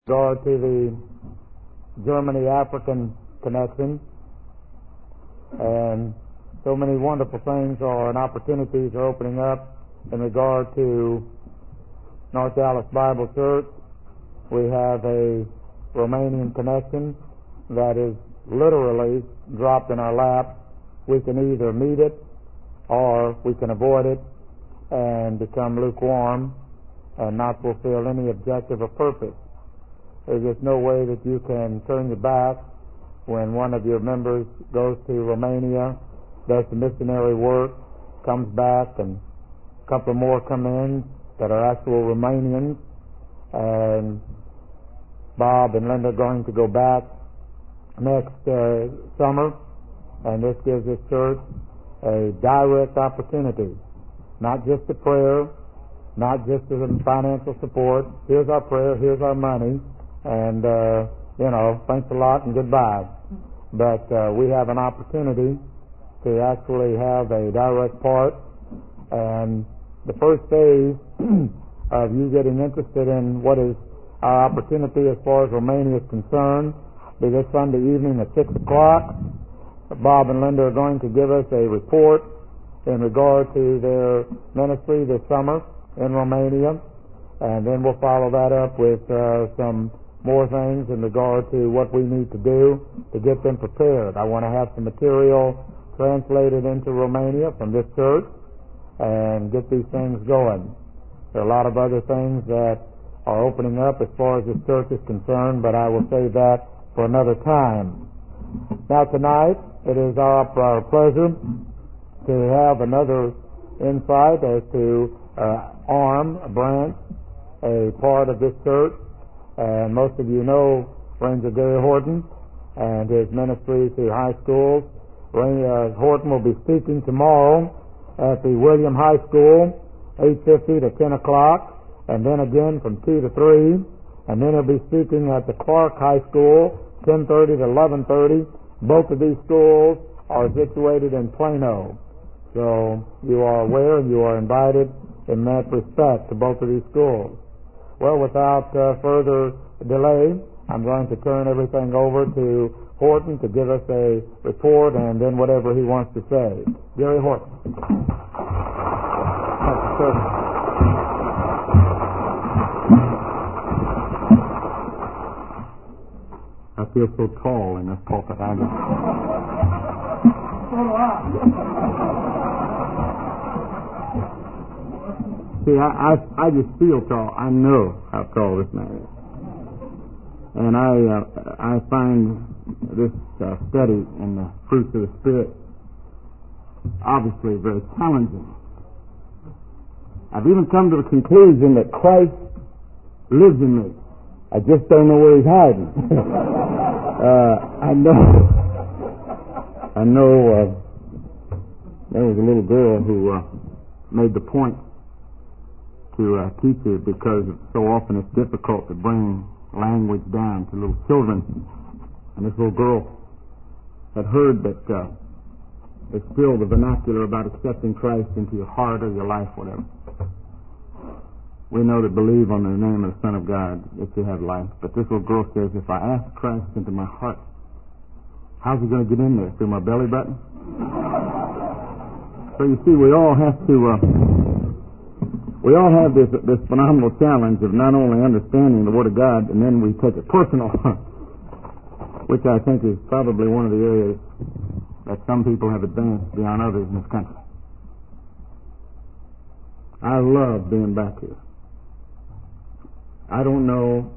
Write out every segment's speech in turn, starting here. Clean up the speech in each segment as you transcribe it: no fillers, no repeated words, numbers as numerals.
regard to the Germany-African connection, and so many wonderful things and opportunities are opening up in regard to North Dallas Bible Church. We have a Romanian connection that is literally dropped in our lap. We can either meet it or we can avoid it and become lukewarm and not fulfill any objective or purpose. There's just no way that you can turn your back when one of your members goes to Romania, does the missionary work, comes back, and a couple more come in that are actual Romanians, and Bob and Linda are going to go back next summer, and this gives this church a direct opportunity, not just a prayer, not just some financial support. Here's our prayer, here's our money, and thanks a lot and goodbye. But we have an opportunity to actually have a direct part, and the first phase of you getting interested in what is our opportunity as far as Romania is concerned be this Sunday evening at 6 o'clock. Bob and Linda are going to give us a report in regard to their ministry this summer in Romania, and then we'll follow that up with some more things in regard to what we need to do to get them prepared. I want to have some material translated into Romania from this church and get these things going. There are a lot of other things that are opening up as far as this church is concerned, but I will save that for another time. Now tonight, it is our pleasure to have another insight as to ARM, a branch, a part of this church. And most of you know Ranger Gary Horton and his ministry to high schools. Ranger Horton will be speaking tomorrow at the William High School, 8:50 to 10 o'clock, and then again from 2 to 3. And then he'll be speaking at the Clark High School, 10:30 to 11:30. Both of these schools are situated in Plano. So you are aware and you are invited in that respect to both of these schools. Well, without further delay, I'm going to turn everything over to Horton to give us a report and then whatever he wants to say. Gary Horton. I feel so tall in this pulpit. See, I just feel tall. I know how tall this man is. And I find this study in the fruits of the Spirit obviously very challenging. I've even come to the conclusion that Christ lives in me. I just don't know where he's hiding. I know there was a little girl who made the point to teach it because so often it's difficult to bring language down to little children. And this little girl had heard that it's still the vernacular about accepting Christ into your heart or your life, whatever. We know that believe on the name of the Son of God that you have life. But this little girl says, if I ask Christ into my heart, how's he going to get in there? Through my belly button? So you see, we all have this phenomenal challenge of not only understanding the Word of God, and then we take it personal, which I think is probably one of the areas that some people have advanced beyond others in this country. I love being back here. I don't know.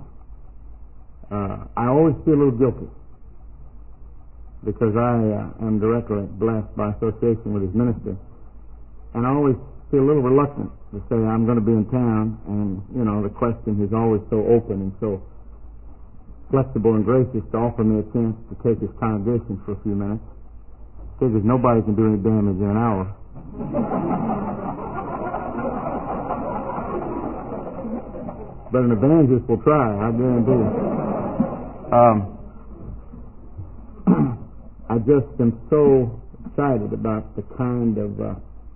I always feel a little guilty because I am directly blessed by association with his ministry, and I always feel a little reluctant to say I'm going to be in town, and the question is always so open and so flexible and gracious to offer me a chance to take his congregation for a few minutes. Figures nobody can do any damage in an hour. But an evangelist will try, I guarantee you. I just am so excited about the kind of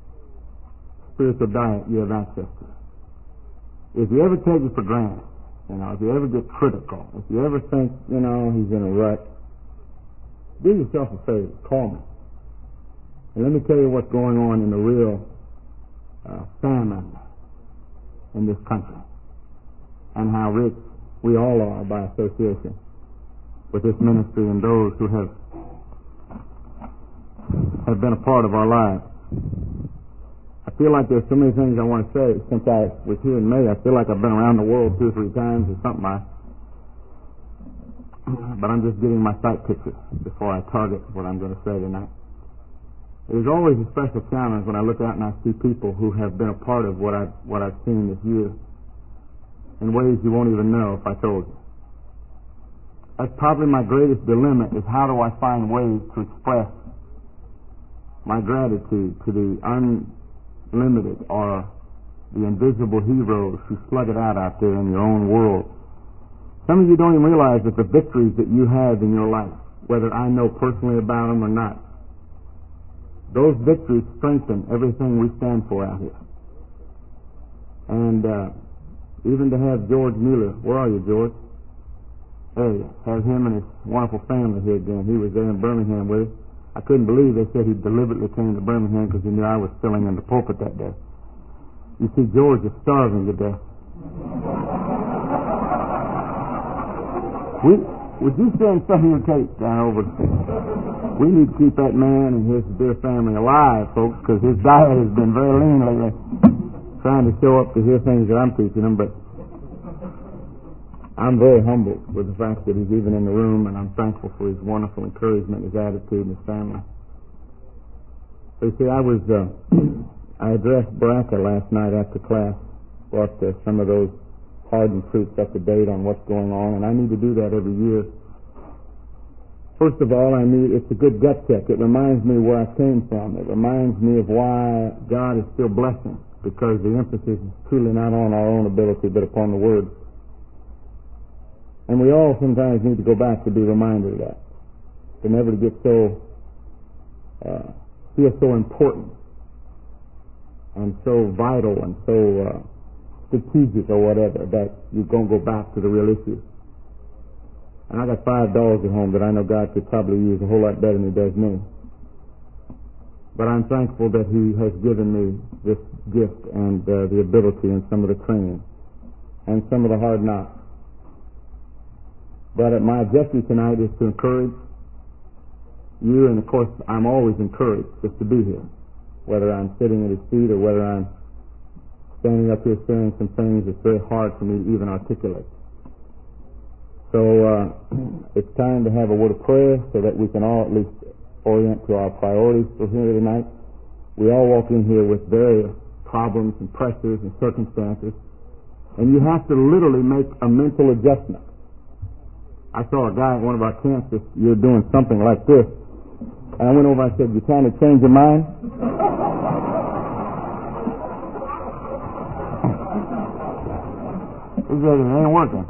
spiritual diet you have access to. If you ever take it for granted, if you ever get critical, if you ever think, he's in a rut, do yourself a favor, call me. And let me tell you what's going on in the real famine in this country, and how rich we all are by association with this ministry and those who have been a part of our lives. I feel like there's so many things I want to say. Since I was here in May, I feel like I've been around the world 2 or 3 times or something. But I'm just getting my sight picture before I target what I'm going to say tonight. There's always a special challenge when I look out and I see people who have been a part of what I've seen this year in ways you won't even know if I told you. That's probably my greatest dilemma, is how do I find ways to express my gratitude to the unlimited or the invisible heroes who slug it out there in your own world. Some of you don't even realize that the victories that you have in your life, whether I know personally about them or not, those victories strengthen everything we stand for out here. And even to have George Mueller, where are you, George? There you have him and his wonderful family here again. He was there in Birmingham with us. I couldn't believe they said he deliberately came to Birmingham because he knew I was filling in the pulpit that day. You see, George is starving to death. Would you send some of your tapes down over? We need to keep that man and his dear family alive, folks, because his diet has been very lean lately. Trying to show up to hear things that I'm teaching him, but I'm very humbled with the fact that he's even in the room, and I'm thankful for his wonderful encouragement, his attitude, and his family. So you see, I addressed Baraka last night after class, brought some of those hardened troops up to date on what's going on, and I need to do that every year. First of all, it's a good gut check. It reminds me where I came from. It reminds me of why God is still blessing, because the emphasis is truly not on our own ability, but upon the Word. And we all sometimes need to go back to be reminded of that, to never get feel so important and so vital and so strategic or whatever that you're going to go back to the real issue. And I got 5 dogs at home that I know God could probably use a whole lot better than He does me. But I'm thankful that He has given me this gift and the ability and some of the training and some of the hard knocks. But my objective tonight is to encourage you, and of course I'm always encouraged just to be here, whether I'm sitting at His feet or whether I'm standing up here saying some things that's very hard for me to even articulate. So it's time to have a word of prayer so that we can all at least orient to our priorities for here tonight. We all walk in here with various problems and pressures and circumstances, and you have to literally make a mental adjustment. I saw a guy at one of our camps this year doing something like this, and I went over and I said, "You trying to change your mind?" He said, "It ain't working."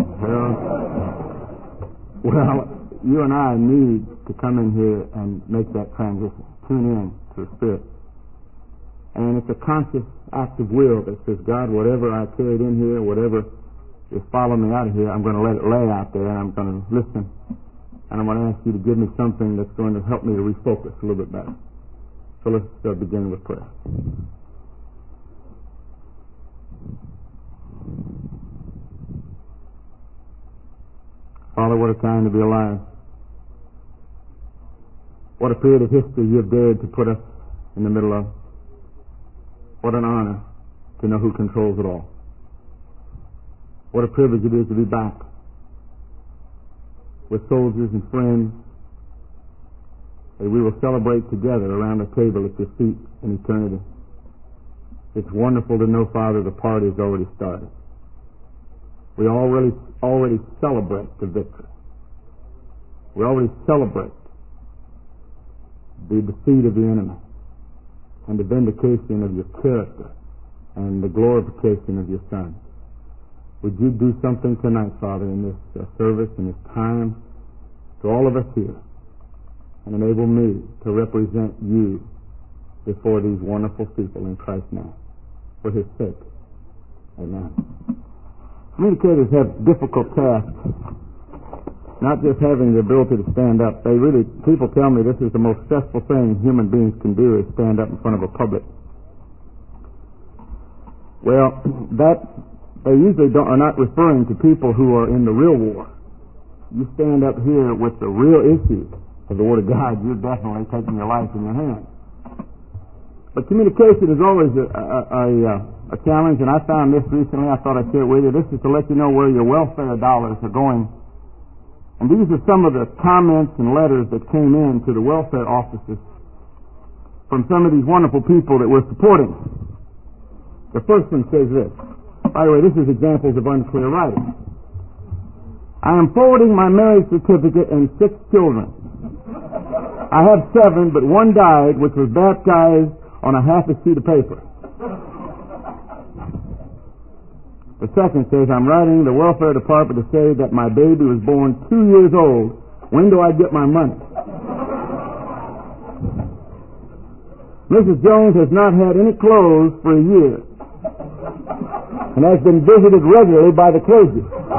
Well, you and I need to come in here and make that transition. Tune in to the Spirit. And it's a conscious act of will that says, God, whatever I carried in here, whatever is following me out of here, I'm going to let it lay out there, and I'm going to listen. And I'm going to ask you to give me something that's going to help me to refocus a little bit better. So let's begin with prayer. Father, what a time to be alive. What a period of history you have dared to put us in the middle of. What an honor to know who controls it all. What a privilege it is to be back with soldiers and friends that we will celebrate together around a table at your feet in eternity. It's wonderful to know, Father, the party has already started. We already celebrate the victory. We already celebrate the defeat of the enemy and the vindication of your character and the glorification of your Son. Would you do something tonight, Father, in this service and this time to all of us here, and enable me to represent you before these wonderful people in Christ's name, for His sake. Amen. Communicators have difficult tasks, not just having the ability to stand up. People tell me this is the most stressful thing human beings can do, is stand up in front of a public. Well, they usually are not referring to people who are in the real war. You stand up here with the real issue of the Word of God, you're definitely taking your life in your hands. But communication is always a challenge, and I found this recently. I thought I'd share it with you. This is to let you know where your welfare dollars are going. And these are some of the comments and letters that came in to the welfare offices from some of these wonderful people that we're supporting. The first one says this. By the way, this is examples of unclear writing. I am forwarding my marriage certificate and 6 children. I have 7, but 1 died, which was baptized on a half a sheet of paper. The second says, I'm writing the welfare department to say that my baby was born 2 years old. When do I get my money? Mrs. Jones has not had any clothes for a year and has been visited regularly by the clergy.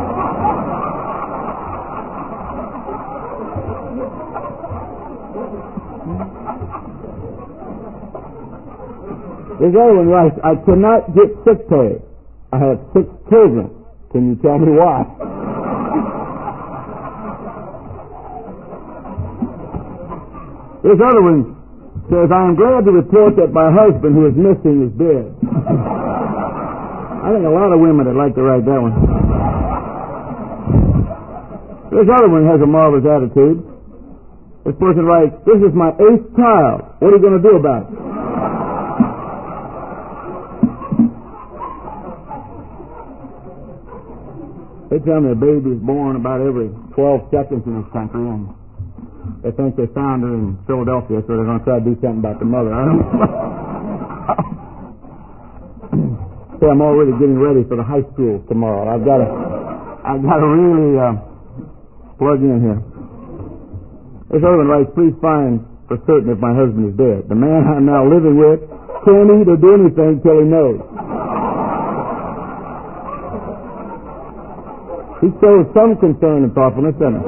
This other one writes, I cannot get sick pay. I have 6 children. Can you tell me why? This other one says, I am glad to report that my husband, who is missing, is dead. I think a lot of women would like to write that one. This other one has a marvelous attitude. This person writes, this is my 8th child. What are you going to do about it? They tell me a baby is born about every 12 seconds in this country, and they think they found her in Philadelphia, so they're going to try to do something about the mother. I don't know. See, I'm already getting ready for the high school tomorrow. I've got to really plug in here. This other one writes, please find for certain if my husband is dead. The man I'm now living with can't eat or do anything till he knows. He shows some concern and thoughtfulness, doesn't he?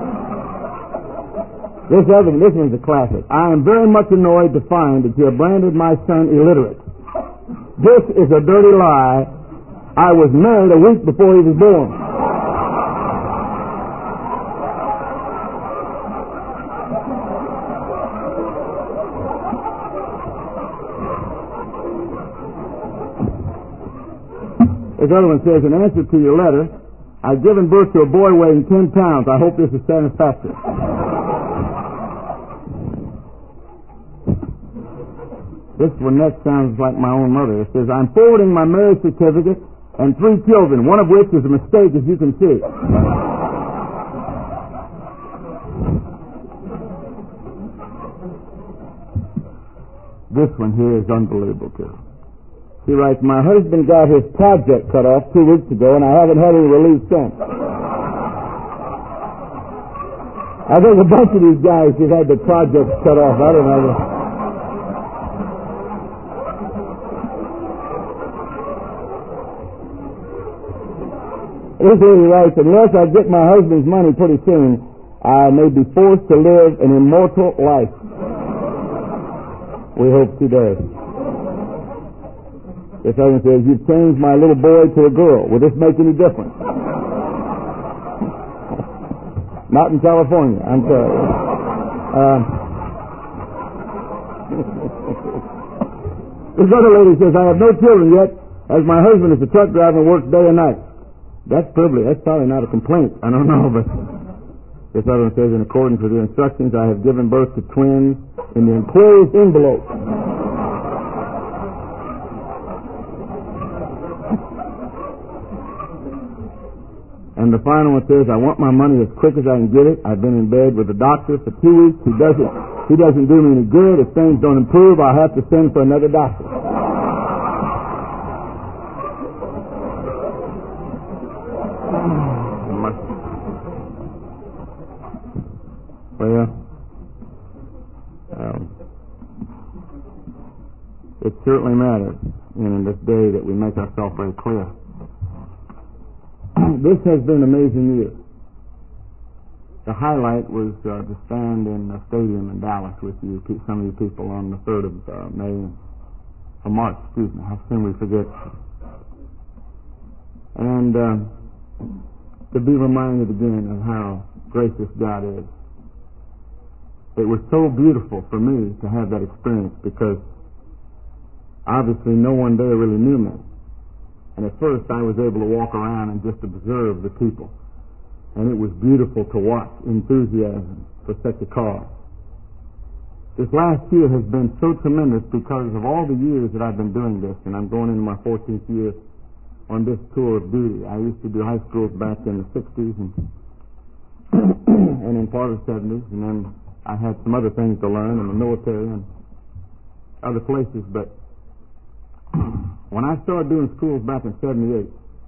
This one's a classic. I am very much annoyed to find that you have branded my son illiterate. This is a dirty lie. I was married a week before he was born. This other one says, in answer to your letter, I've given birth to a boy weighing 10 pounds. I hope this is satisfactory. This one next sounds like my own mother. It says, I'm forwarding my marriage certificate and 3 children, one of which is a mistake, as you can see. This one here is unbelievable, too. He writes, my husband got his project cut off 2 weeks ago, and I haven't had any relief since. I think a bunch of these guys have had their projects cut off. I don't know. This lady writes, unless I get my husband's money pretty soon, I may be forced to live an immortal life. We hope she does. This other one says, you've changed my little boy to a girl. Will this make any difference? Not in California, I'm sorry. This other lady says, I have no children yet, as my husband is a truck driver and works day and night. That's probably not a complaint. I don't know, but this other one says, in accordance with your instructions, I have given birth to twins in the enclosed envelope. And the final one says, I want my money as quick as I can get it. I've been in bed with the doctor for 2 weeks. He doesn't do me any good. If things don't improve, I'll have to send for another doctor. Well, it certainly matters in this day that we make ourselves very clear. this has been an amazing year. The highlight was to stand in the stadium in Dallas with you, some of you people, on the 3rd of March, how soon we forget. And to be reminded again of how gracious God is. It was so beautiful for me to have that experience because obviously no one there really knew me. And at first I was able to walk around and just observe the people. And it was beautiful to watch enthusiasm for such a cause. This last year has been so tremendous because of all the years that I've been doing this, and I'm going into my 14th year on this tour of duty. I used to do high schools back in the 60s and in part of the 70s, and then I had some other things to learn in the military and other places. But when I started doing schools back in 78,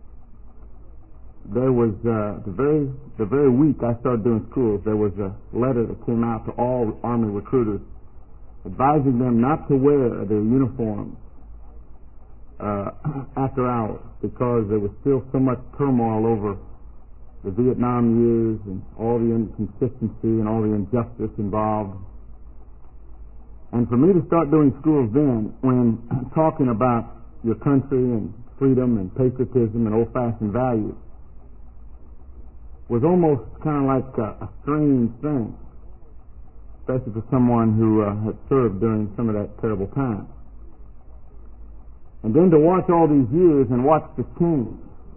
there was the very week I started doing schools, there was a letter that came out to all Army recruiters advising them not to wear their uniforms after hours because there was still so much turmoil over the Vietnam years and all the inconsistency and all the injustice involved. And for me to start doing schools then, when talking about your country and freedom and patriotism and old-fashioned values, was almost kind of like a strange thing, especially for someone who had served during some of that terrible time. And then to watch all these years and watch the change,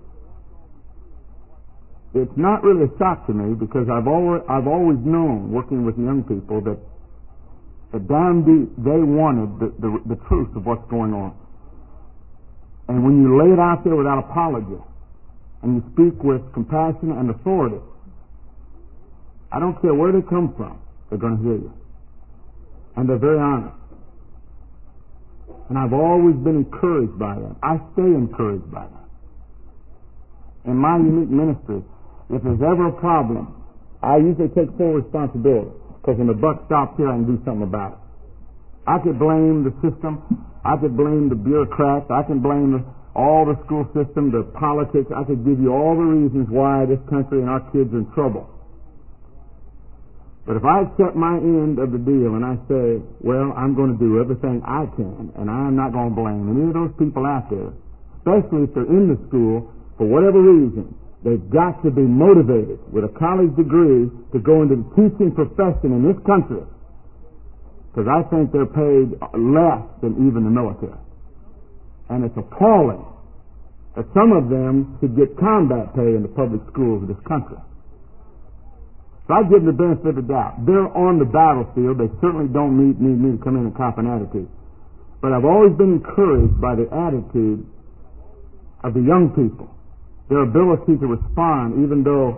it's not really a shock to me because I've always known, working with young people, that down deep they wanted the truth of what's going on. And when you lay it out there without apology, and you speak with compassion and authority, I don't care where they come from, they're going to hear you. And they're very honest. And I've always been encouraged by that. I stay encouraged by that. In my unique ministry, if there's ever a problem, I usually take full responsibility, because when the buck stops here, I can do something about it. I could blame the system, I could blame the bureaucrats, I can blame all the school system, the politics. I could give you all the reasons why this country and our kids are in trouble. But if I accept my end of the deal and I say, well, I'm going to do everything I can, and I'm not going to blame any of those people out there, especially if they're in the school, for whatever reason, they've got to be motivated with a college degree to go into the teaching profession in this country, because I think they're paid less than even the military. And it's appalling that some of them should get combat pay in the public schools of this country. So I give them the benefit of the doubt. They're on the battlefield. They certainly don't need me to come in and cop an attitude. But I've always been encouraged by the attitude of the young people, their ability to respond, even though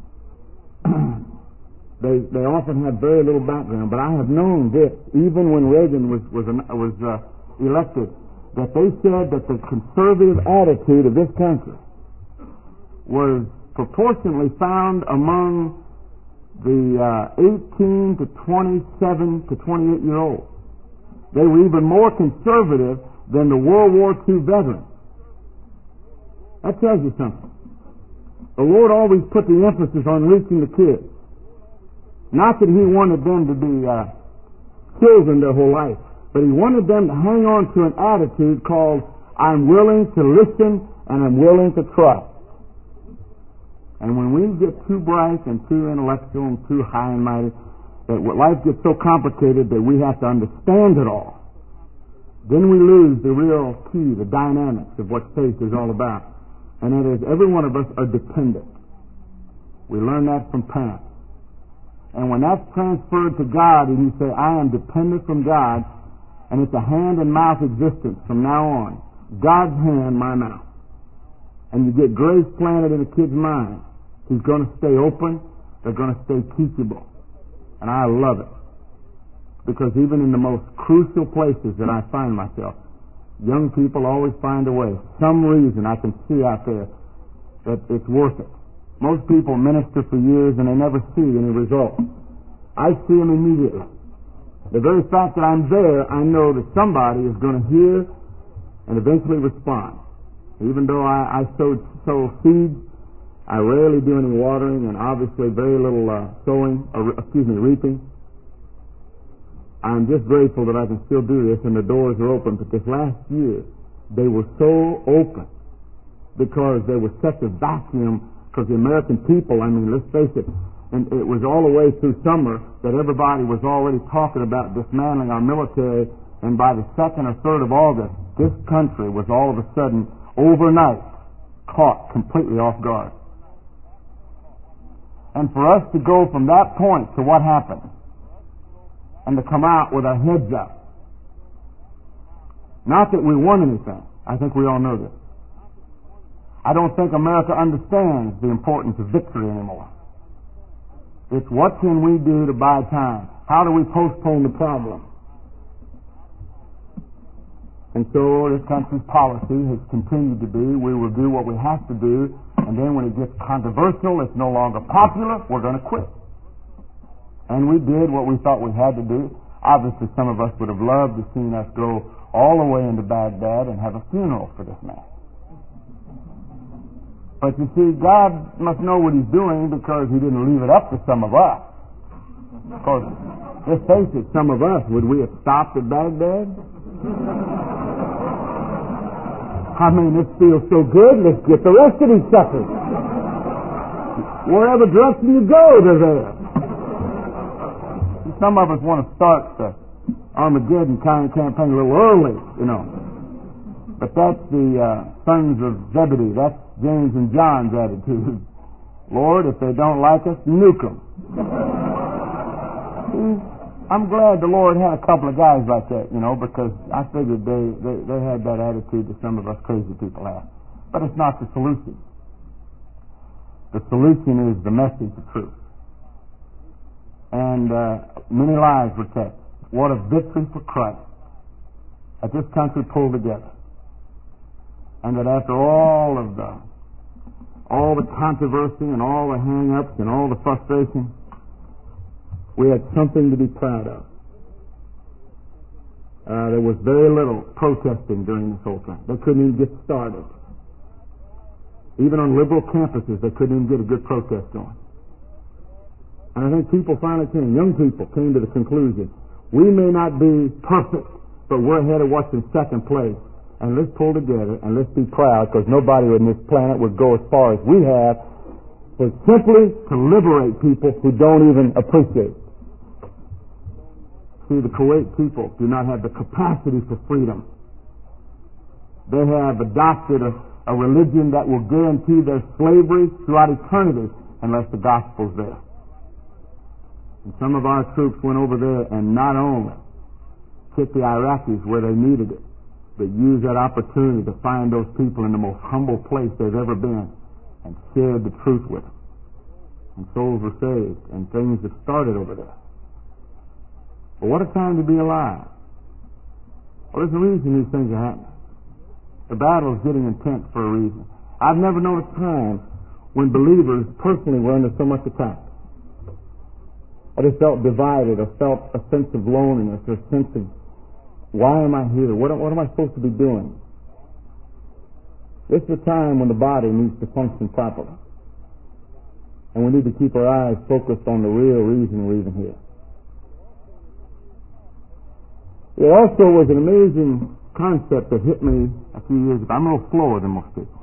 they often have very little background. But I have known this, even when Reagan was elected, that they said that the conservative attitude of this country was proportionately found among the 18 to 27 to 28-year-olds. They were even more conservative than the World War II veterans. That tells you something. The Lord always put the emphasis on reaching the kids. Not that He wanted them to be children their whole life, but He wanted them to hang on to an attitude called, I'm willing to listen and I'm willing to trust. And when we get too bright and too intellectual and too high and mighty, that life gets so complicated that we have to understand it all, then we lose the real key, the dynamics of what faith is all about. And that is, every one of us are dependent. We learn that from parents. And when that's transferred to God and you say, I am dependent from God, and it's a hand and mouth existence from now on. God's hand, my mouth. And you get grace planted in a kid's mind. He's going to stay open. They're going to stay teachable. And I love it. Because even in the most crucial places that I find myself, young people always find a way. Some reason I can see out there that it's worth it. Most people minister for years and they never see any results. I see them immediately. The very fact that I'm there, I know that somebody is going to hear and eventually respond. Even though I sow seeds I rarely do any watering, and obviously very little reaping. I'm just grateful that I can still do this, and the doors are open. But this last year, they were so open because there was such a vacuum. Because the American people, I mean, let's face it, and it was all the way through summer that everybody was already talking about dismantling our military. And by the 2nd or 3rd of August, this country was all of a sudden, overnight, caught completely off guard. And for us to go from that point to what happened, and to come out with our heads up, not that we won anything, I think we all know this. I don't think America understands the importance of victory anymore. It's what can we do to buy time? How do we postpone the problem? And so this country's policy has continued to be, we will do what we have to do, and then when it gets controversial, it's no longer popular, we're going to quit. And we did what we thought we had to do. Obviously, some of us would have loved to have seen us go all the way into Baghdad and have a funeral for this man. But you see, God must know what He's doing because He didn't leave it up to some of us. Because, let's face it, some of us, would we have stopped at Baghdad? I mean, this feels so good, let's get the rest of these suckers. Wherever direction you go, they're there. Some of us want to start the Armageddon kind of campaign a little early, you know. But that's the sons of Zebedee. That's James and John's attitude. Lord, if they don't like us, nuke them. I'm glad the Lord had a couple of guys like that, you know, because I figured they had that attitude that some of us crazy people have. But it's not the solution. The solution is the message of truth. And many lives were touched. What a victory for Christ that this country pulled together. And that after all the controversy and all the hang-ups and all the frustration, we had something to be proud of. There was very little protesting during this whole thing. They couldn't even get started. Even on liberal campuses, they couldn't even get a good protest going. And I think young people came to the conclusion, we may not be perfect, but we're ahead of what's in second place. And let's pull together and let's be proud, because nobody on this planet would go as far as we have, but simply to liberate people who don't even appreciate it. See, the Kuwait people do not have the capacity for freedom. They have adopted a religion that will guarantee their slavery throughout eternity unless the gospel's there. And some of our troops went over there and not only kicked the Iraqis where they needed it, but used that opportunity to find those people in the most humble place they've ever been and shared the truth with them. And souls were saved, and things have started over there. But what a time to be alive. Well, there's a reason these things are happening. The battle is getting intense for a reason. I've never known a time when believers personally were under so much attack. I just felt divided, or felt a sense of loneliness, or a sense of, why am I here? What am I supposed to be doing? This is a time when the body needs to function properly. And we need to keep our eyes focused on the real reason we're even here. It also was an amazing concept that hit me a few years ago. I'm a little slower than most people.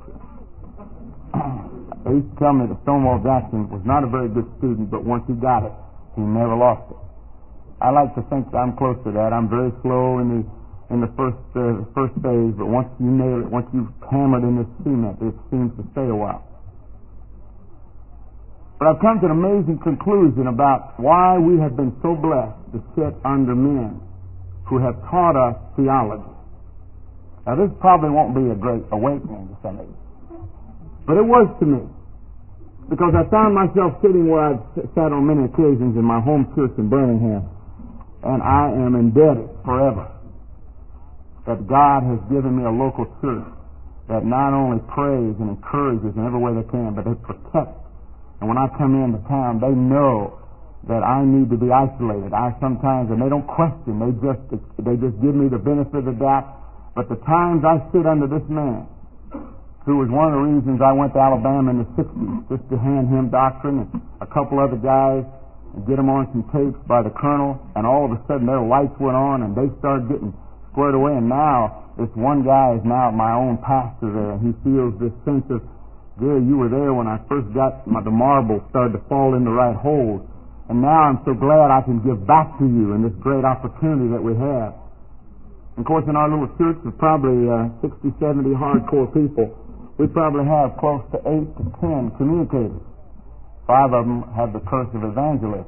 They used to tell me that Stonewall Jackson was not a very good student, but once he got it, he never lost it. I like to think that I'm close to that. I'm very slow in the first phase, but once you nail it, once you've hammered in this cement, it seems to stay a while. But I've come to an amazing conclusion about why we have been so blessed to sit under men who have taught us theology. Now, this probably won't be a great awakening to some of you, but it was to me, because I found myself sitting where I've sat on many occasions in my home church in Birmingham, and I am indebted forever that God has given me a local church that not only prays and encourages in every way they can, but they protect. And when I come into town, they know that I need to be isolated. And they don't question, they just give me the benefit of the doubt. But the times I sit under this man, who was one of the reasons I went to Alabama in the 60s, just to hand him doctrine, and a couple other guys, and get them on some tapes by the colonel, and all of a sudden their lights went on, and they started getting squared away, and now this one guy is now my own pastor there, and he feels this sense of, Gary, you were there when I first got the marbles started to fall in the right holes, and now I'm so glad I can give back to you in this great opportunity that we have. And of course, in our little church of probably 60, 70 hardcore people, we probably have close to 8 to 10 communicators. 5 of them have the curse of evangelism.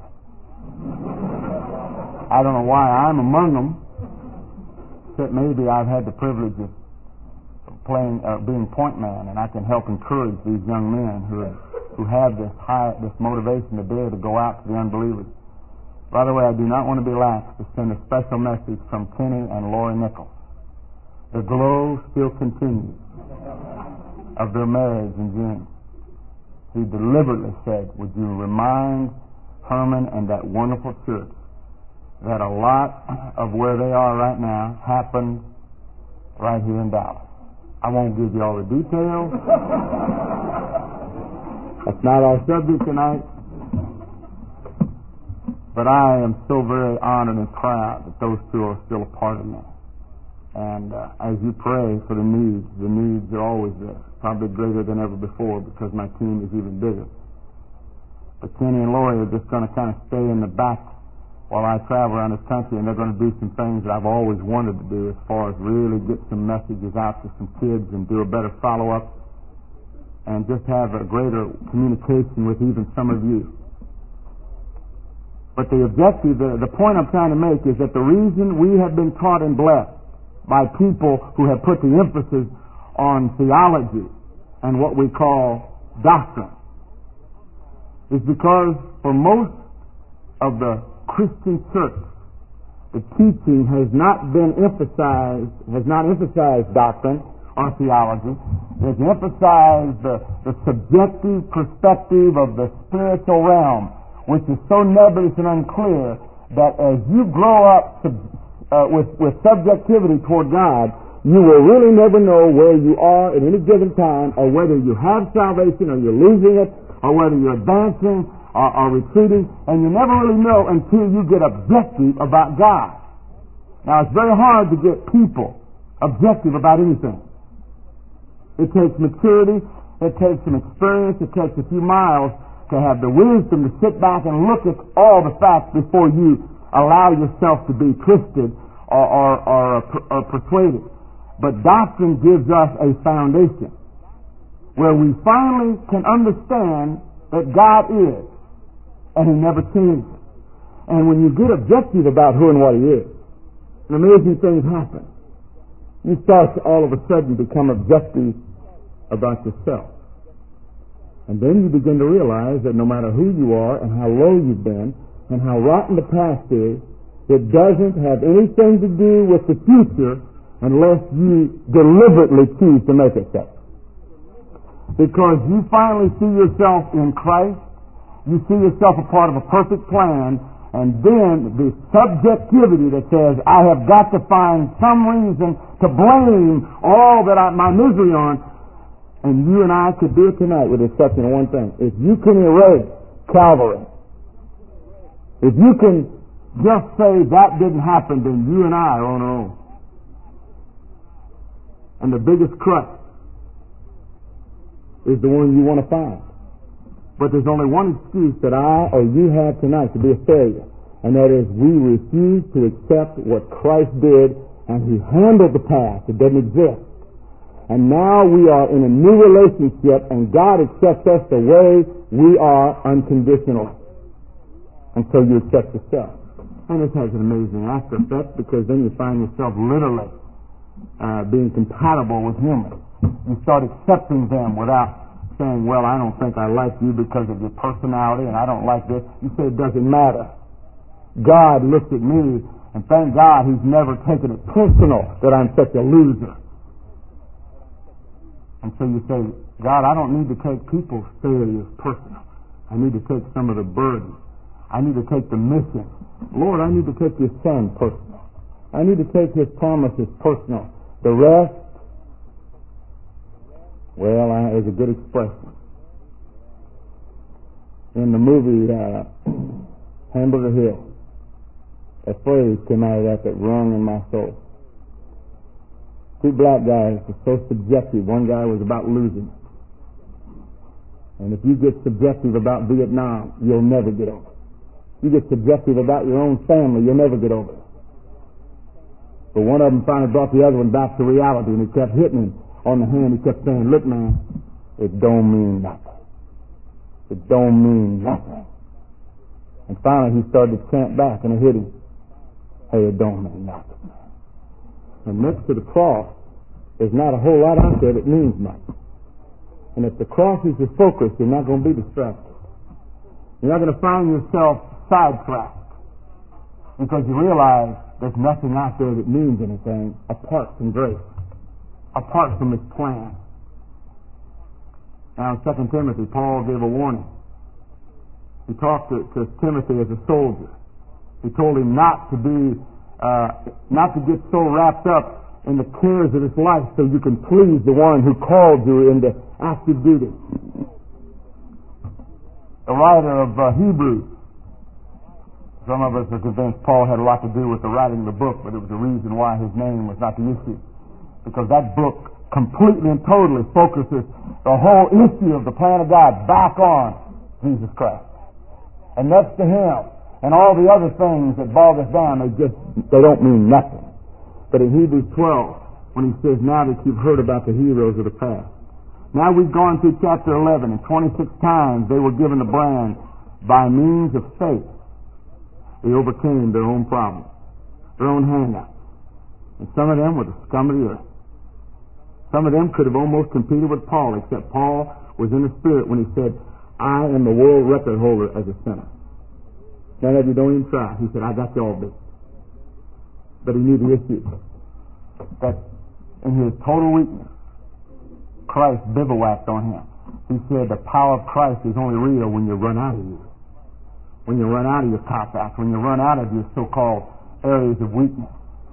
I don't know why I'm among them, except maybe I've had the privilege of being point man, and I can help encourage these young men who have this motivation to dare to go out to the unbelievers. By the way, I do not want to be lax to send a special message from Kenny and Lori Nichols. The glow still continues of their marriage in June. He deliberately said, would you remind Herman and that wonderful church that a lot of where they are right now happened right here in Dallas. I won't give you all the details. That's not our subject tonight. But I am so very honored and proud that those two are still a part of me. And as you pray for the needs are always there, probably greater than ever before because my team is even bigger. But Kenny and Lori are just going to kind of stay in the back while I travel around this country, and they're going to do some things that I've always wanted to do as far as really get some messages out to some kids and do a better follow-up and just have a greater communication with even some of you. But the objective, the point I'm trying to make is that the reason we have been taught and blessed by people who have put the emphasis on theology and what we call doctrine is because for most of the Christian church, the teaching has not emphasized doctrine or theology. It's emphasized the subjective perspective of the spiritual realm, which is so nebulous and unclear that as you grow up with subjectivity toward God, you will really never know where you are at any given time, or whether you have salvation or you're losing it, or whether you're advancing or retreating, and you never really know until you get objective about God. Now, it's very hard to get people objective about anything. It takes maturity, it takes some experience, it takes a few miles to have the wisdom to sit back and look at all the facts before you allow yourself to be twisted or persuaded. But doctrine gives us a foundation where we finally can understand that God is, and He never changes. And when you get objective about who and what He is, amazing things happen. You start to all of a sudden become objective about yourself. And then you begin to realize that no matter who you are and how low you've been and how rotten the past is, it doesn't have anything to do with the future unless you deliberately choose to make it so. Because you finally see yourself in Christ, you see yourself a part of a perfect plan, and then the subjectivity that says, I have got to find some reason to blame all that my misery on, and you and I could do it tonight with the exception of one thing. If you can erase Calvary, if you can just say that didn't happen, then you and I are on our own. And the biggest crutch is the one you want to find. But there's only one excuse that I or you have tonight to be a failure, and that is we refuse to accept what Christ did, and He handled the past. It doesn't exist. And now we are in a new relationship, and God accepts us the way we are unconditionally. And so you accept yourself. And this has an amazing after effect, because then you find yourself literally being compatible with humans. You start accepting them without saying, well, I don't think I like you because of your personality, and I don't like this. You say it doesn't matter. God looks at me, and thank God He's never taken it personal that I'm such a loser. And so you say, God, I don't need to take people's failures personal. I need to take some of the burden. I need to take the mission. Lord, I need to take Your Son personal. I need to take His promises personal. The rest, Well, there's a good expression. In the movie Hamburger Hill, a phrase came out of that rung in my soul. Two black guys were so subjective. One guy was about losing. And if you get subjective about Vietnam, you'll never get over it. You get subjective about your own family, you'll never get over it. But one of them finally brought the other one back to reality, and he kept hitting him on the hand. He kept saying, "Look, man, it don't mean nothing. It don't mean nothing." And finally he started to chant back, and it hit him. "Hey, it don't mean nothing." And next to the cross, there's not a whole lot out there that means much. And if the cross is your focus, you're not going to be distracted. You're not going to find yourself sidetracked because you realize there's nothing out there that means anything apart from grace, apart from His plan. Now in 2 Timothy, Paul gave a warning. He talked to Timothy as a soldier. He told him not to get so wrapped up in the cares of this life so you can please the one who called you into active duty. The writer of Hebrews, some of us are convinced Paul had a lot to do with the writing of the book, but it was the reason why his name was not the issue. Because that book completely and totally focuses the whole issue of the plan of God back on Jesus Christ. And next to Him, and all the other things that bog us down, they don't mean nothing. But in Hebrews 12, when he says, now that you've heard about the heroes of the past. Now we've gone through chapter 11, and 26 times they were given the brand, by means of faith, they overcame their own problems, their own hang-ups. And some of them were the scum of the earth. Some of them could have almost competed with Paul, except Paul was in the Spirit when he said, I am the world record holder as a sinner. None of you don't even try. He said, I got you all beat. But he knew the issue. That in his total weakness, Christ bivouacked on him. He said the power of Christ is only real when you run out of you. When you run out of your cop-outs, when you run out of your so-called areas of weakness.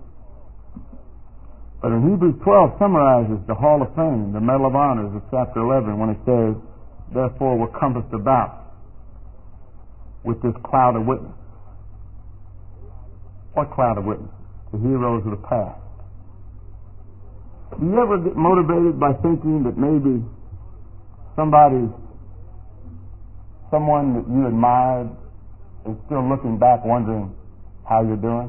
But in Hebrews 12 summarizes the Hall of Fame, the Medal of Honors of chapter 11, when it says, therefore we're compassed about with this cloud of witness. What cloud of witness? The heroes of the past. Do you ever get motivated by thinking that maybe someone that you admired is still looking back wondering how you're doing?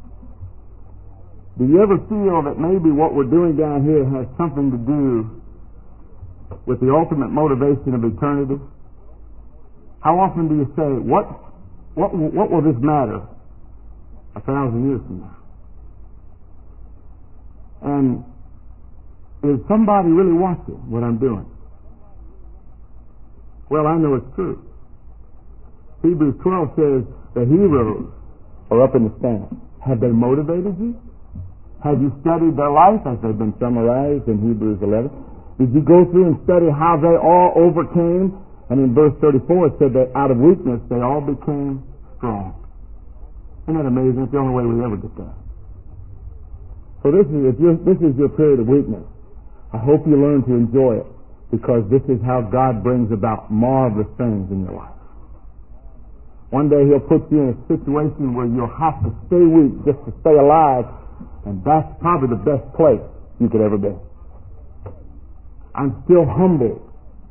Do you ever feel that maybe what we're doing down here has something to do with the ultimate motivation of eternity? How often do you say, what will this matter 1,000 years from now? And is somebody really watching what I'm doing? Well, I know it's true. Hebrews 12 says the heroes are up in the stands. Have they motivated you? Have you studied their life as they've been summarized in Hebrews 11? Did you go through and study how they all overcame? And in verse 34 it said that out of weakness they all became strong. Isn't that amazing? It's the only way we ever get there. So this is your period of weakness. I hope you learn to enjoy it, because this is how God brings about marvelous things in your life. One day He'll put you in a situation where you'll have to stay weak just to stay alive, and that's probably the best place you could ever be. I'm still humbled.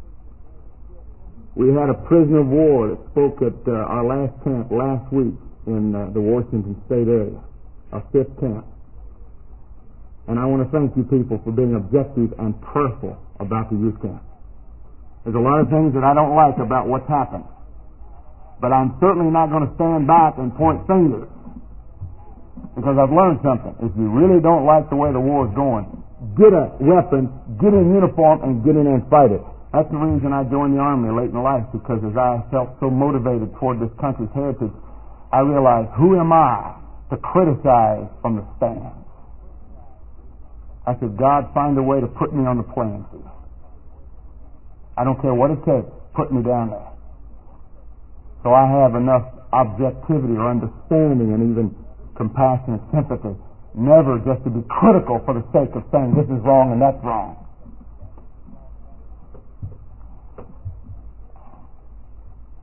We had a prisoner of war that spoke at our last camp last week in the Washington State area, our 5th camp. And I want to thank you people for being objective and prayerful about the youth camp. There's a lot of things that I don't like about what's happened. But I'm certainly not going to stand back and point fingers, because I've learned something. If you really don't like the way the war is going, get a weapon, get in uniform, and get in there and fight it. That's the reason I joined the Army late in life, because as I felt so motivated toward this country's heritage, I realized, who am I to criticize from the stand? I said, God, find a way to put me on the playing field. I don't care what it takes, put me down there. So I have enough objectivity or understanding and even compassion and sympathy, never just to be critical for the sake of saying this is wrong and that's wrong.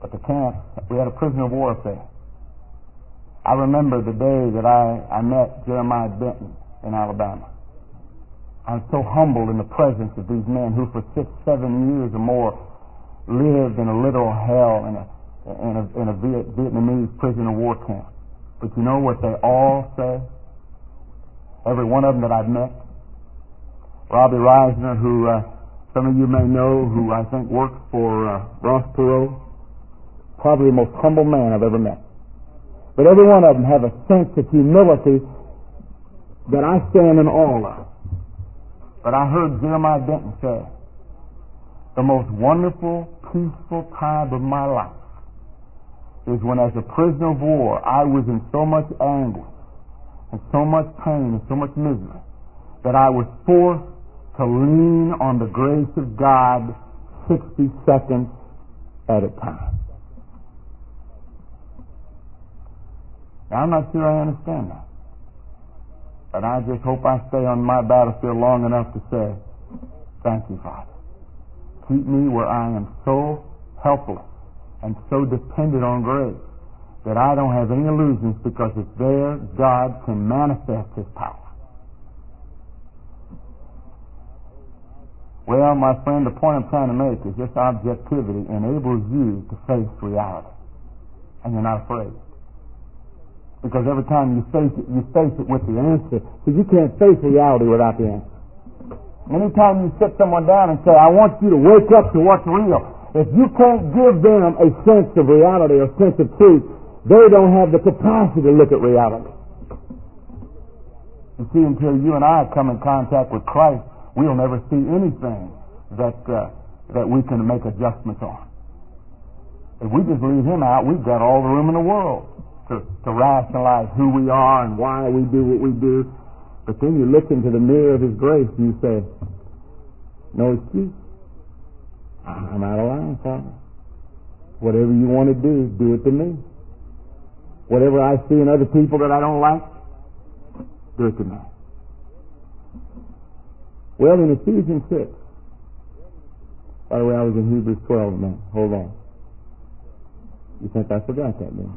But the camp, we had a prisoner of war up there. I remember the day that I met Jeremiah Benton in Alabama. I was so humbled in the presence of these men who for 6-7 years or more lived in a literal hell in a Vietnamese prisoner of war camp. But you know what they all say? Every one of them that I've met. Robbie Reisner, who some of you may know, who I think works for Ross Perot, probably the most humble man I've ever met. But every one of them have a sense of humility that I stand in awe of. But I heard Jeremiah Benton say, the most wonderful, peaceful time of my life is when, as a prisoner of war, I was in so much anguish and so much pain and so much misery that I was forced to lean on the grace of God 60 seconds at a time. Now, I'm not sure I understand that. But I just hope I stay on my battlefield long enough to say, thank you, Father. Keep me where I am so helpless and so dependent on grace that I don't have any illusions, because it's there God can manifest His power. Well, my friend, the point I'm trying to make is this: objectivity enables you to face reality. And you're not afraid. Because every time you face it with the answer. So you can't face reality without the answer. Anytime you sit someone down and say, I want you to wake up to what's real, if you can't give them a sense of reality or sense of truth, they don't have the capacity to look at reality. You see, until you and I come in contact with Christ, we'll never see anything that we can make adjustments on. If we just leave Him out, we've got all the room in the world to rationalize who we are and why we do what we do. But then you look into the mirror of His grace and you say, no excuse. I'm out of line, Father. Whatever you want to do it to me. Whatever I see in other people that I don't like, do it to me. Well, in Ephesians 6, by the way, I was in Hebrews 12 now. Hold on. You think I forgot that, then?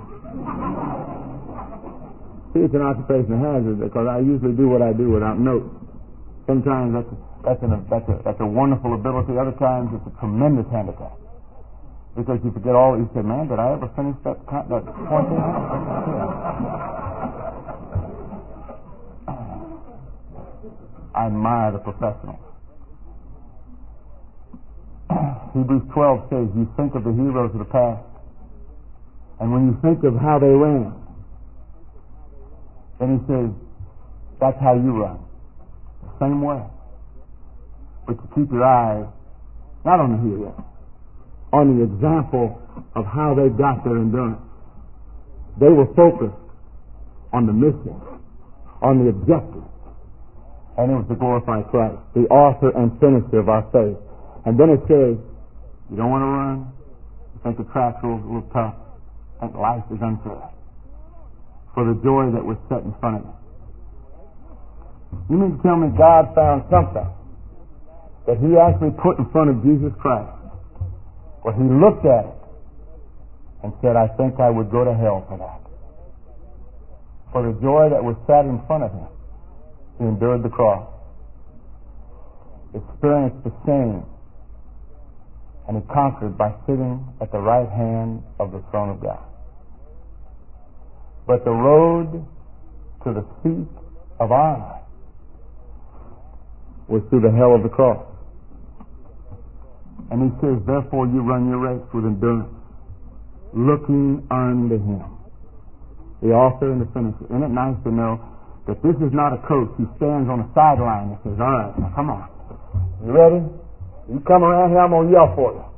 See, it's an occupational hazard because I usually do what I do without notes. Sometimes that's a wonderful ability. Other times it's a tremendous handicap. Because you forget all. You say, man, did I ever finish that point there? I admire the professionals. Hebrews 12 says, you think of the heroes of the past, and when you think of how they ran, then he says, that's how you run. The same way. But you keep your eyes not on the hero, on the example of how they got their endurance. They were focused on the mission, on the objective. And it was to glorify Christ, the author and finisher of our faith. And then it says, you don't want to run? You think the track's a little tough? You think life is unfair? For the joy that was set in front of you. You mean to tell me God found something that He actually put in front of Jesus Christ, where He looked at it and said, I think I would go to hell for that. For the joy that was set in front of Him, He endured the cross, experienced the shame, and He conquered by sitting at the right hand of the throne of God. But the road to the seat of honor was through the hell of the cross. And He says, therefore you run your race with endurance, looking unto Him, the author and the finisher. Isn't it nice to know that this is not a coach who stands on the sideline and says, all right, now come on. You ready? You come around here, I'm going to yell for you.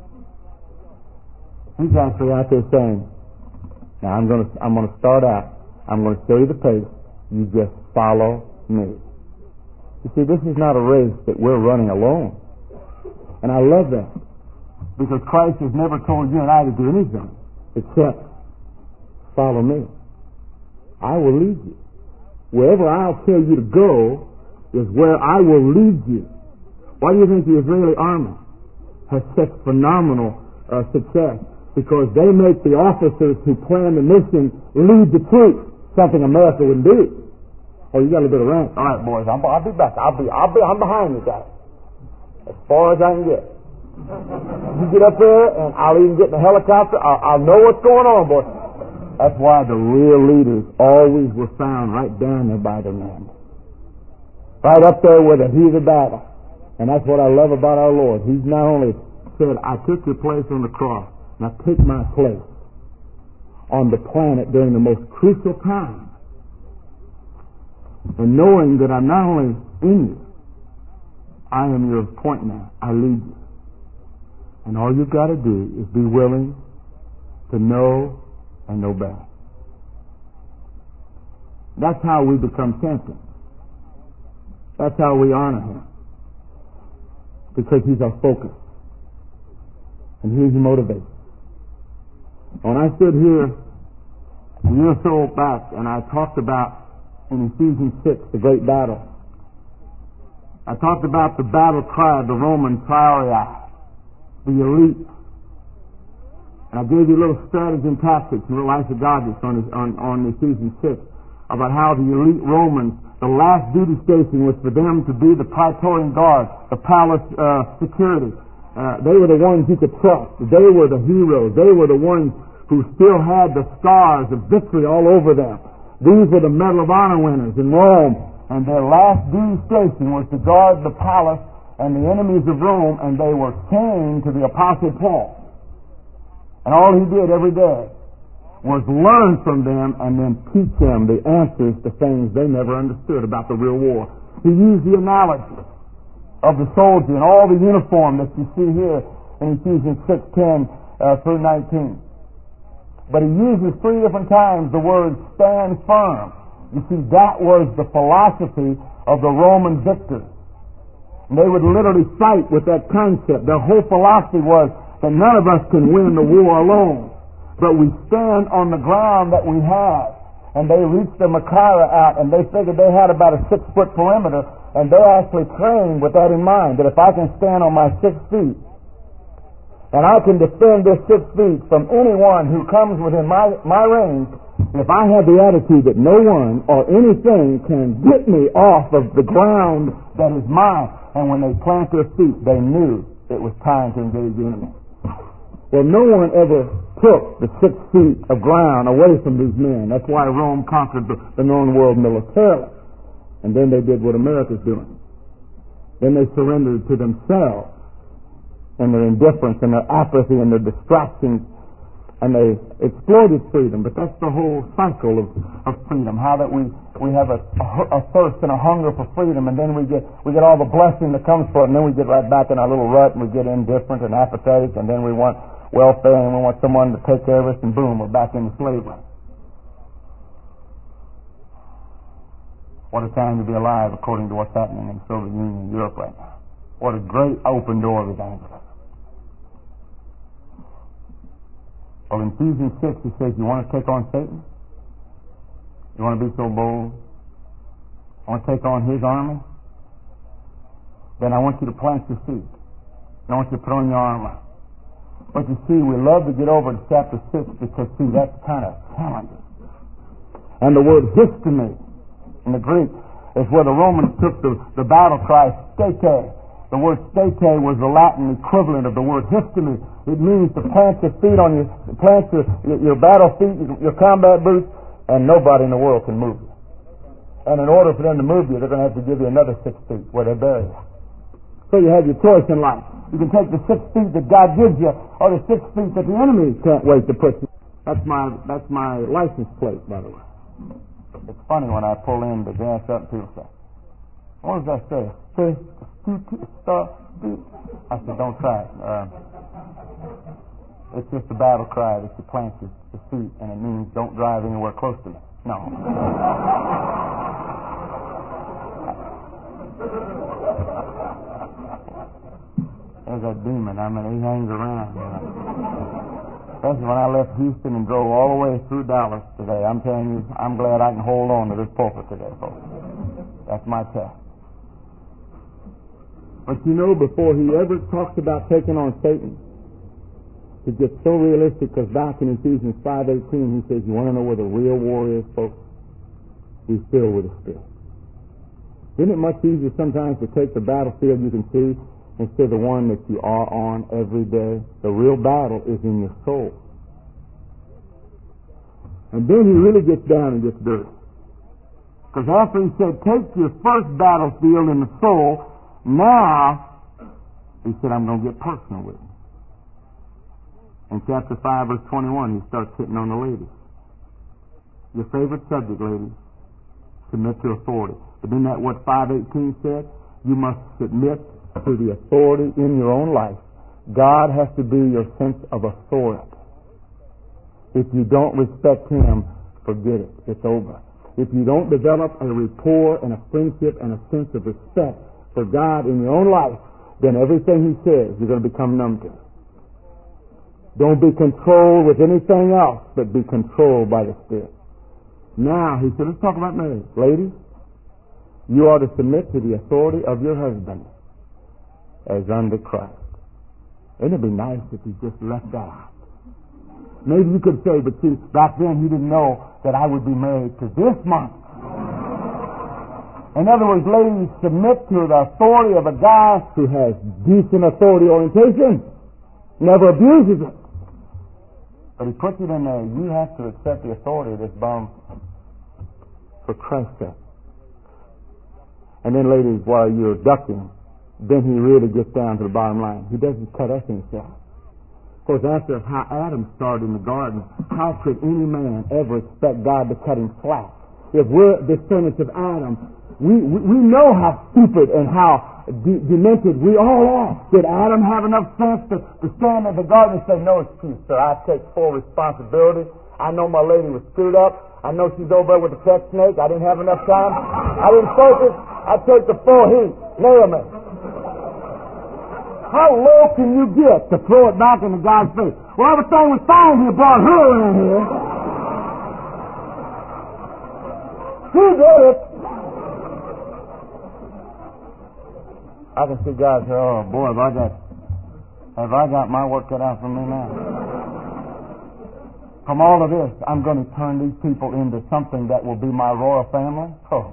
He's actually out there saying, now I'm going to start out. I'm going to show you the pace. You just follow me. You see, this is not a race that we're running alone. And I love that. Because Christ has never told you and I to do anything except follow me. I will lead you. Wherever I'll tell you to go is where I will lead you. Why do you think the Israeli army has such phenomenal success? because they make the officers who plan the mission lead the troops, something America wouldn't do. Oh, you got a little bit of rank. All right, boys, I'll be back. I'm behind you guys, as far as I can get. You get up there, and I'll even get in the helicopter. I'll know what's going on, boys. That's why the real leaders always were found right down there by their men, right up there with the heat of the battle. And that's what I love about our Lord. He's not only said, I took your place on the cross, and I take my place on the planet during the most crucial time. And knowing that I'm not only in you, I am your point man. I lead you. And all you've got to do is be willing to know and know better. That's how we become champions. That's how we honor him. Because he's our focus. And he's your motivation. When I stood here a year or so back and I talked about in Ephesians 6, the great battle, I talked about the battle cry of the Roman Triarii, the elite. And I gave you a little strategy and tactics in the life of Godless on Ephesians 6 about how the elite Romans, the last duty station was for them to be the Praetorian Guard, the palace security. They were the ones you could trust. They were the heroes. They were the ones who still had the scars of victory all over them. These were the Medal of Honor winners in Rome. And their last duty station was to guard the palace and the enemies of Rome, and they were chained to the Apostle Paul. And all he did every day was learn from them and then teach them the answers to things they never understood about the real war. He used the analogy of the soldier in all the uniform that you see here in Ephesians 6:10 through 19. But he uses 3 different times the word stand firm. You see, that was the philosophy of the Roman victors. And they would literally fight with that concept. Their whole philosophy was that none of us can win the war alone, but we stand on the ground that we have. And they reached the Machaira out, and they figured they had about a 6-foot perimeter, and they actually trained with that in mind, that if I can stand on my 6 feet, and I can defend this 6 feet from anyone who comes within my range, if I have the attitude that no one or anything can get me off of the ground that is mine, and when they plant their feet, they knew it was time to engage the enemy. Well, no one ever took the 6 feet of ground away from these men. That's why Rome conquered the known world militarily. And then they did what America's doing. Then they surrendered to themselves and their indifference and their apathy and their distractions, and they exploited freedom. But that's the whole cycle of freedom, how that we have a thirst and a hunger for freedom, and then we get all the blessing that comes for it, and then we get right back in our little rut, and we get indifferent and apathetic, and then we want welfare, and we want someone to take care of us, and boom, we're back into slavery. What a time to be alive, according to what's happening in the Soviet Union and Europe right now. What a great open door of evangelism. Well, in Ephesians 6, he says, you want to take on Satan? You want to be so bold? I want to take on his army? Then I want you to plant your feet. I want you to put on your armor. But you see, we love to get over to chapter 6 because, see, that's kind of challenging. And the word histemi in the Greek is where the Romans took the battle cry, stete. The word stete was the Latin equivalent of the word histemi. It means to plant your feet on your battle feet, your combat boots, and nobody in the world can move you. And in order for them to move you, they're going to have to give you another 6 feet where they bury you. So you have your choice in life. You can take the 6 feet that God gives you, or the 6 feet that the enemy can't wait to put you. That's my license plate, by the way. It's funny when I pull in to gas up and people say, what does that say? I said, don't try it. It's just a battle cry that you plant your feet, and it means don't drive anywhere close to me. No. There's that demon. I mean, he hangs around. Especially when I left Houston and drove all the way through Dallas today. I'm telling you, I'm glad I can hold on to this pulpit today, folks. That's my test. But you know, before he ever talks about taking on Satan, He gets so realistic because back in Ephesians 5:18 he says, you want to know where the real war is, folks? Be filled with the Spirit. Isn't it much easier sometimes to take the battlefield you can see instead of the one that you are on every day? The real battle is in your soul. And then he really gets down and gets dirty. Because after he said, take your first battlefield in the soul, now, he said, I'm going to get personal with you. In chapter 5, verse 21, he starts hitting on the ladies. Your favorite subject, ladies, submit to authority. But isn't that what 5:18 said? You must submit to the authority in your own life. God has to be your sense of authority. If you don't respect Him, forget it. It's over. If you don't develop a rapport and a friendship and a sense of respect for God in your own life, then everything He says, you're going to become numb to. Don't be controlled with anything else, but be controlled by the Spirit. Now, he said, let's talk about marriage. Ladies, you are to submit to the authority of your husband as under Christ. Wouldn't it be nice if he just left that out? Maybe you could say, but see, back then he didn't know that I would be married to this month. In other words, ladies, submit to the authority of a guy who has decent authority orientation, never abuses it. But he puts it in there, you have to accept the authority of this bum for Christ's sake. And then, ladies, while you're ducking, then he really gets down to the bottom line. He doesn't cut us any slack. Of course, after how Adam started in the garden, how could any man ever expect God to cut him slack? If we're descendants of Adam, we know how stupid and how demented we all are. Did Adam have enough sense to stand in the garden and say, no excuse, sir, I take full responsibility. I know my lady was screwed up. I know she's over there with the pet snake. I didn't have enough time. I didn't focus. I took the full heat. Nail me. How low can you get to throw it back into God's face? Well, everything was fine till you brought her in here. She did it. I can see God say, oh boy, have I got my work cut out for me now. From all of this, I'm going to turn these people into something that will be my royal family. Oh.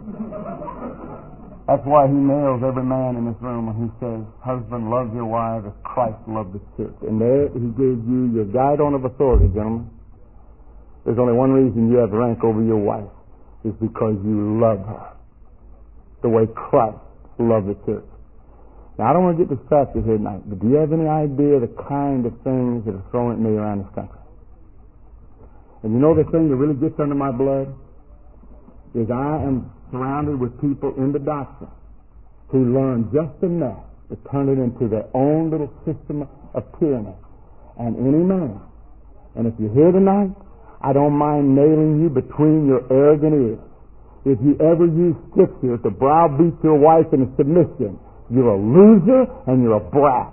That's why he nails every man in this room when he says, husband, love your wife as Christ loved the church. And there he gives you your guidon of authority, gentlemen. There's only one reason you have rank over your wife, is because you love her the way Christ loved the church. Now, I don't want to get distracted here tonight, but do you have any idea the kind of things that are thrown at me around this country? And you know the thing that really gets under my blood? Is I am surrounded with people in the doctrine who learn just enough to turn it into their own little system of tyranny. And any man, and if you're here tonight, I don't mind nailing you between your arrogant ears. If you ever use Scripture to browbeat your wife into submission, you're a loser and you're a brat.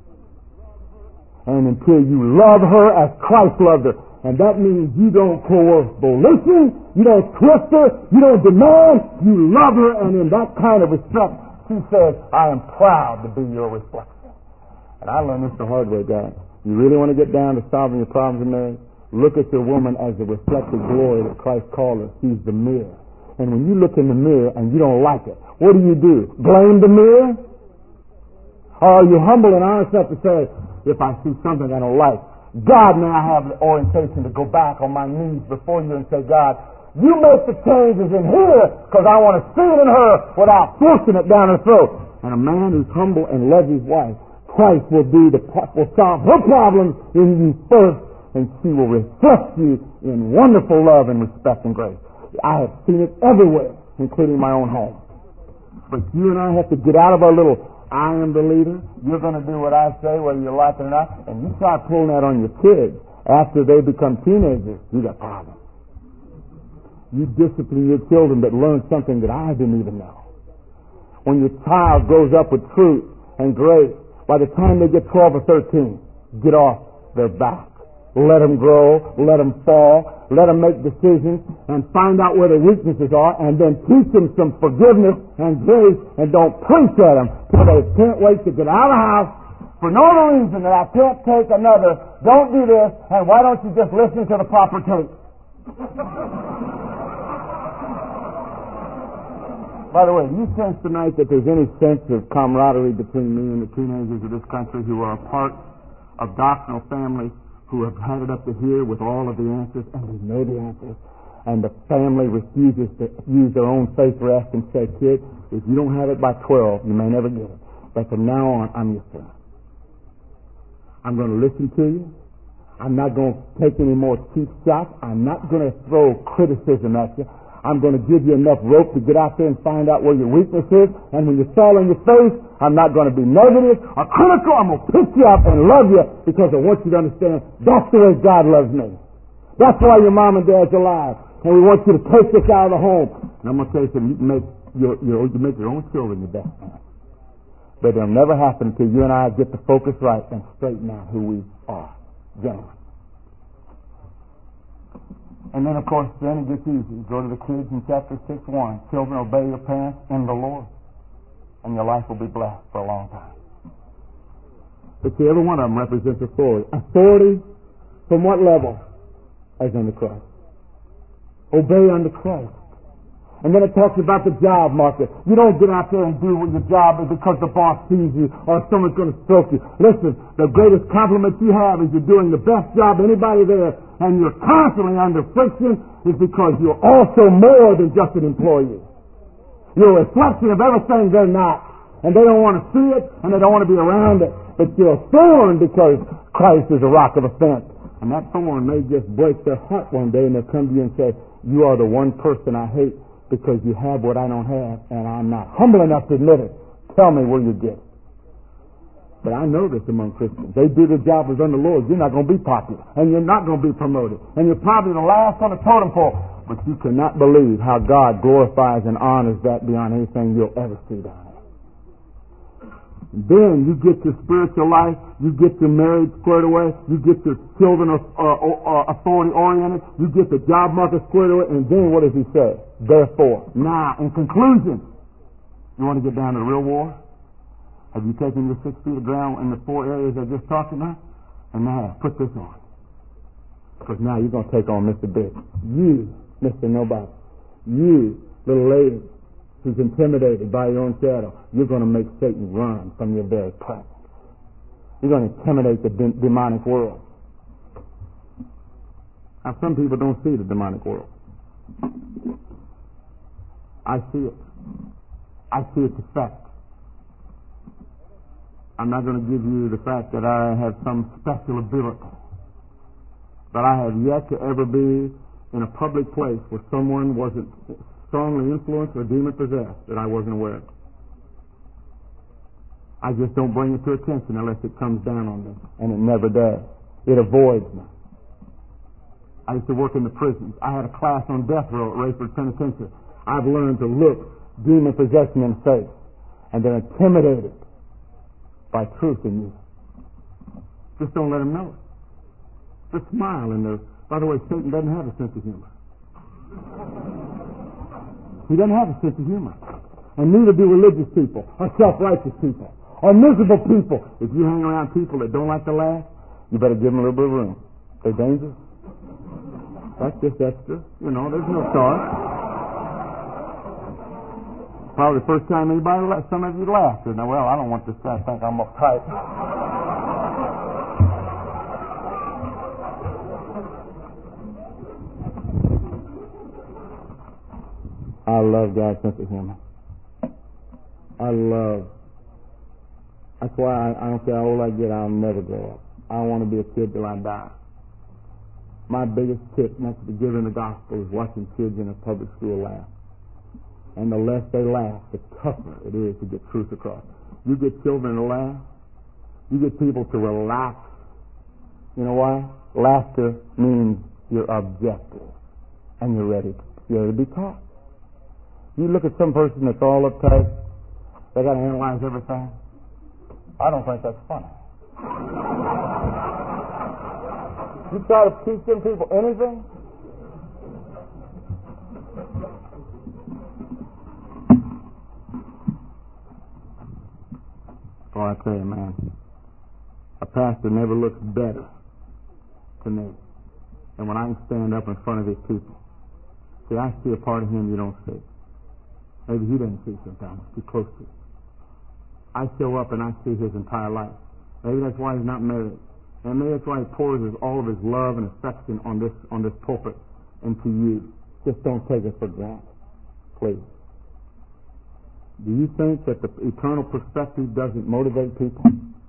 And until you love her as Christ loved her, and that means you don't coerce volition, you don't twist her, you don't demand, you love her, and in that kind of respect, she says, I am proud to be your reflection. And I learned this the hard way, guys. You really want to get down to solving your problems in marriage? Look at your woman as the reflected glory that Christ called her. She's the mirror. And when you look in the mirror and you don't like it, what do? Blame the mirror? Or are you humble and honest enough to say, if I see something I don't like, God, may I have the orientation to go back on my knees before you and say, God, you make the changes in here because I want to see it in her without forcing it down her throat. And a man who's humble and loves his wife, Christ will solve her problems in you first, and she will reflect you in wonderful love and respect and grace. I have seen it everywhere, including my own home. But you and I have to get out of our little I am the leader, you're going to do what I say whether you like it or not, and you start pulling that on your kids after they become teenagers, you got problems. You discipline your children that learn something that I didn't even know. When your child grows up with truth and grace, by the time they get 12 or 13, get off their back. Let them grow, let them fall, let them make decisions, and find out where their weaknesses are, and then teach them some forgiveness and grace, and don't preach at them till they can't wait to get out of the house for no other reason than I can't take another, don't do this, and why don't you just listen to the proper tape? By the way, do you sense tonight that there's any sense of camaraderie between me and the teenagers of this country who are a part of doctrinal families who have had it up to here with all of the answers, and they know the answers, and the family refuses to use their own faith rest and say, kid, if you don't have it by 12, you may never get it. But from now on, I'm your friend. I'm going to listen to you. I'm not going to take any more cheap shots. I'm not going to throw criticism at you. I'm going to give you enough rope to get out there and find out where your weakness is. And when you fall on your face, I'm not going to be negative or critical. I'm going to pick you up and love you because I want you to understand that's the way God loves me. That's why your mom and dad's alive. And we want you to take this out of the home. And I'm going to tell you something. You can make your own children your best man. But it'll never happen until you and I get the focus right and straighten out who we are. Gentlemen. And then, of course, then it gets easy. Go to the kids in chapter 6:1. Children, obey your parents in the Lord, and your life will be blessed for a long time. But see, every one of them represents authority. Authority from what level? As under Christ. Obey under Christ. And then it talks about the job market. You don't get out there and do your job because the boss sees you or someone's going to stroke you. Listen, the greatest compliment you have is you're doing the best job anybody there, and you're constantly under friction is because you're also more than just an employee. You're a reflection of everything they're not. And they don't want to see it, and they don't want to be around it. But you're a thorn because Christ is a rock of offense. And that thorn may just break their heart one day, and they'll come to you and say, you are the one person I hate because you have what I don't have, and I'm not humble enough to admit it. Tell me where you get it. But I know this among Christians. They do their job as under the Lord. You're not going to be popular, and you're not going to be promoted, and you're probably the last on the totem pole. But you cannot believe how God glorifies and honors that beyond anything you'll ever see down there. Then you get your spiritual life, you get your marriage squared away, you get your children authority oriented, you get the job market squared away, and then what does he say? Therefore, now, in conclusion, you want to get down to the real war? Have you taken your 6 feet of ground in the 4 areas I just talked about? And now, put this on. Because now you're going to take on Mr. Big. You, Mr. Nobody. You, little lady, who's intimidated by your own shadow. You're going to make Satan run from your very presence. You're going to intimidate the demonic world. Now, some people don't see the demonic world. I see it. I see its effect. I'm not going to give you the fact that I have some special ability. But I have yet to ever be in a public place where someone wasn't strongly influenced or demon-possessed that I wasn't aware of. I just don't bring it to attention unless it comes down on me, and it never does. It avoids me. I used to work in the prisons. I had a class on death row at Rayford Penitentiary. I've learned to look demon-possession in the face, and they're intimidated by truth in you. Just don't let them know it. Just smile in there. By the way, Satan doesn't have a sense of humor. He doesn't have a sense of humor. And neither do religious people, or self-righteous people, or miserable people. If you hang around people that don't like to laugh, you better give them a little bit of room. They're dangerous. That's just extra. You know, there's no charge. Probably the first time some of you laughed. Now, well, I don't want this guy to think I'm uptight. I love God's sense of humor. That's why I don't care how old I get, I'll never grow up. I want to be a kid till I die. My biggest tip next to giving the gospel is watching kids in a public school laugh. And the less they laugh, the tougher it is to get truth across. You get children to laugh, you get people to relax. You know why? Laughter means you're objective and you're ready to be taught. You look at some person that's all uptight, they got to analyze everything. I don't think that's funny. You try to teach them people anything, oh, I tell you, man, A pastor never looks better to me than when I can stand up in front of his people. See, I see a part of him you don't see. Maybe he doesn't see sometimes. Too close to it. I show up and I see his entire life. Maybe that's why he's not married. And maybe that's why he pours all of his love and affection on this pulpit and to you. Just don't take it for granted, please. Do you think that the eternal perspective doesn't motivate people?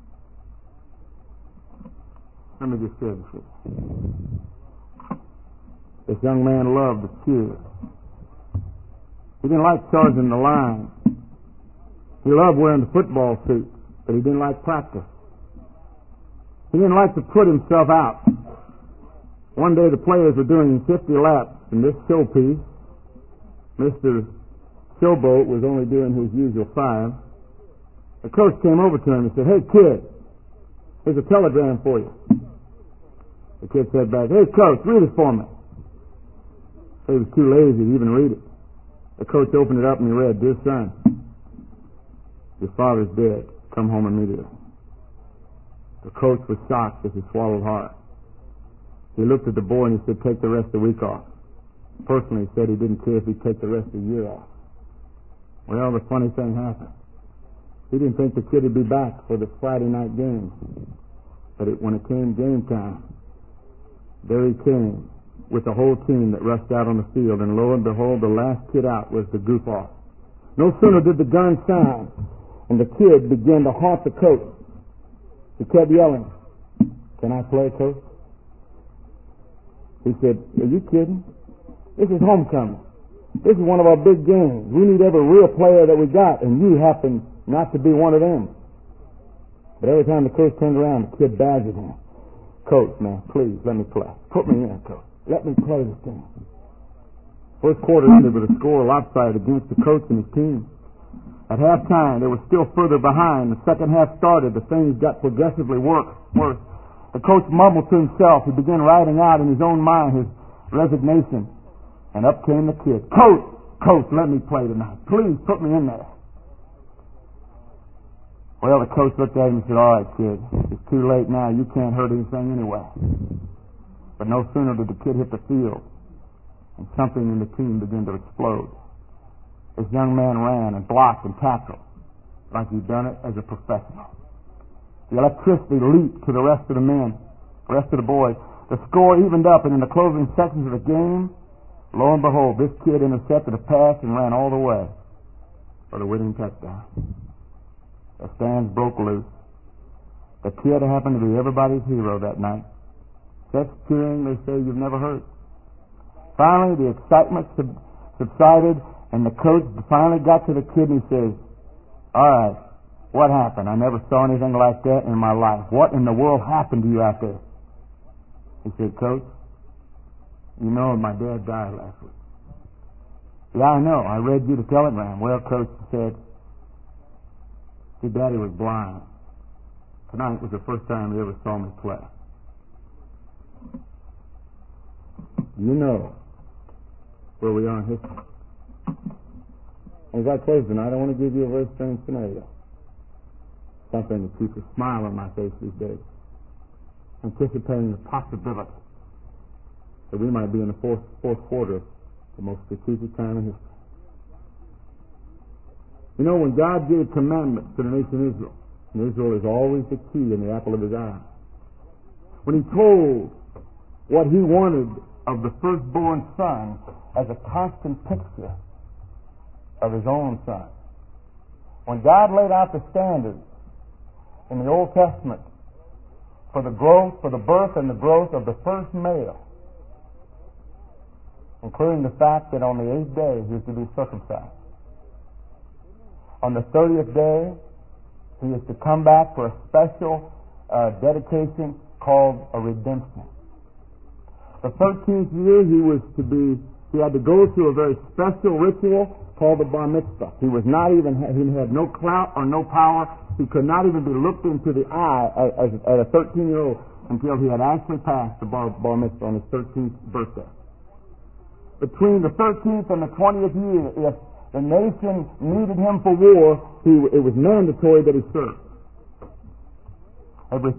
Let me just share this with you. This young man loved the cheer. He didn't like charging the line. He loved wearing the football suit, but he didn't like practice. He didn't like to put himself out. One day the players were doing 50 laps, and this showpiece, Mr. Showboat, was only doing his usual 5. The coach came over to him and said, "Hey, kid, here's a telegram for you." The kid said back, "Hey, coach, read it for me." He was too lazy to even read it. The coach opened it up and he read, "Dear son, your father's dead. Come home immediately." The coach was shocked as he swallowed hard. He looked at the boy and he said, "Take the rest of the week off." Personally, he said he didn't care if he'd take the rest of the year off. Well, the funny thing happened. He didn't think the kid would be back for the Friday night game. But when it came game time, there he came with the whole team that rushed out on the field. And lo and behold, the last kid out was the goof-off. No sooner did the gun sound and the kid began to haunt the coach. He kept yelling, "Can I play, coach?" He said, "Are you kidding? This is homecoming. This is one of our big games. We need every real player that we got, and you happen not to be one of them." But every time the coach turned around, the kid badgered him. "Coach, man, please let me play. Put me in, coach. Let me play this game." First quarter ended with a score lopsided against the coach and his team. At halftime, they were still further behind. The second half started. The things got progressively worse. The coach mumbled to himself. He began writing out in his own mind his resignation. And up came the kid. Coach, let me play tonight. Please put me in there." Well, the coach looked at him and said, "All right, kid, it's too late now. You can't hurt anything anyway." But no sooner did the kid hit the field and something in the team began to explode. This young man ran and blocked and tackled like he'd done it as a professional. The electricity leaped to the rest of the men, the rest of the boys. The score evened up, and in the closing seconds of the game, lo and behold, this kid intercepted a pass and ran all the way for the winning touchdown. The stands broke loose. The kid happened to be everybody's hero that night. Such cheering, they say, you've never heard. Finally, the excitement subsided, and the coach finally got to the kid and he says, "All right, what happened? I never saw anything like that in my life. What in the world happened to you out there?" He said, "Coach, you know my dad died last week." "Yeah, I know. I read you the telegram." "Well, Coach," said, "your daddy was blind. Tonight was the first time he ever saw me play." You know where we are in history. As I close tonight, I want to give you a very strange scenario. Something that keeps a smile on my face these days. Anticipating the possibility that we might be in the fourth quarter of the most strategic time in history. You know, when God gave commandments to the nation Israel, and Israel is always the key and the apple of his eye, when he told what he wanted of the firstborn son as a constant picture of his own son, when God laid out the standards in the Old Testament for the birth and the growth of the first male, including the fact that on the 8th day he is to be circumcised. On the 30th day, he is to come back for a special dedication called a redemption. The 13th year he had to go through a very special ritual called the bar mitzvah. He had no clout or no power. He could not even be looked into the eye at a 13-year-old until he had actually passed the bar mitzvah on his 13th birthday. Between the 13th and the 20th year, if the nation needed him for war, it was mandatory that he serve. Every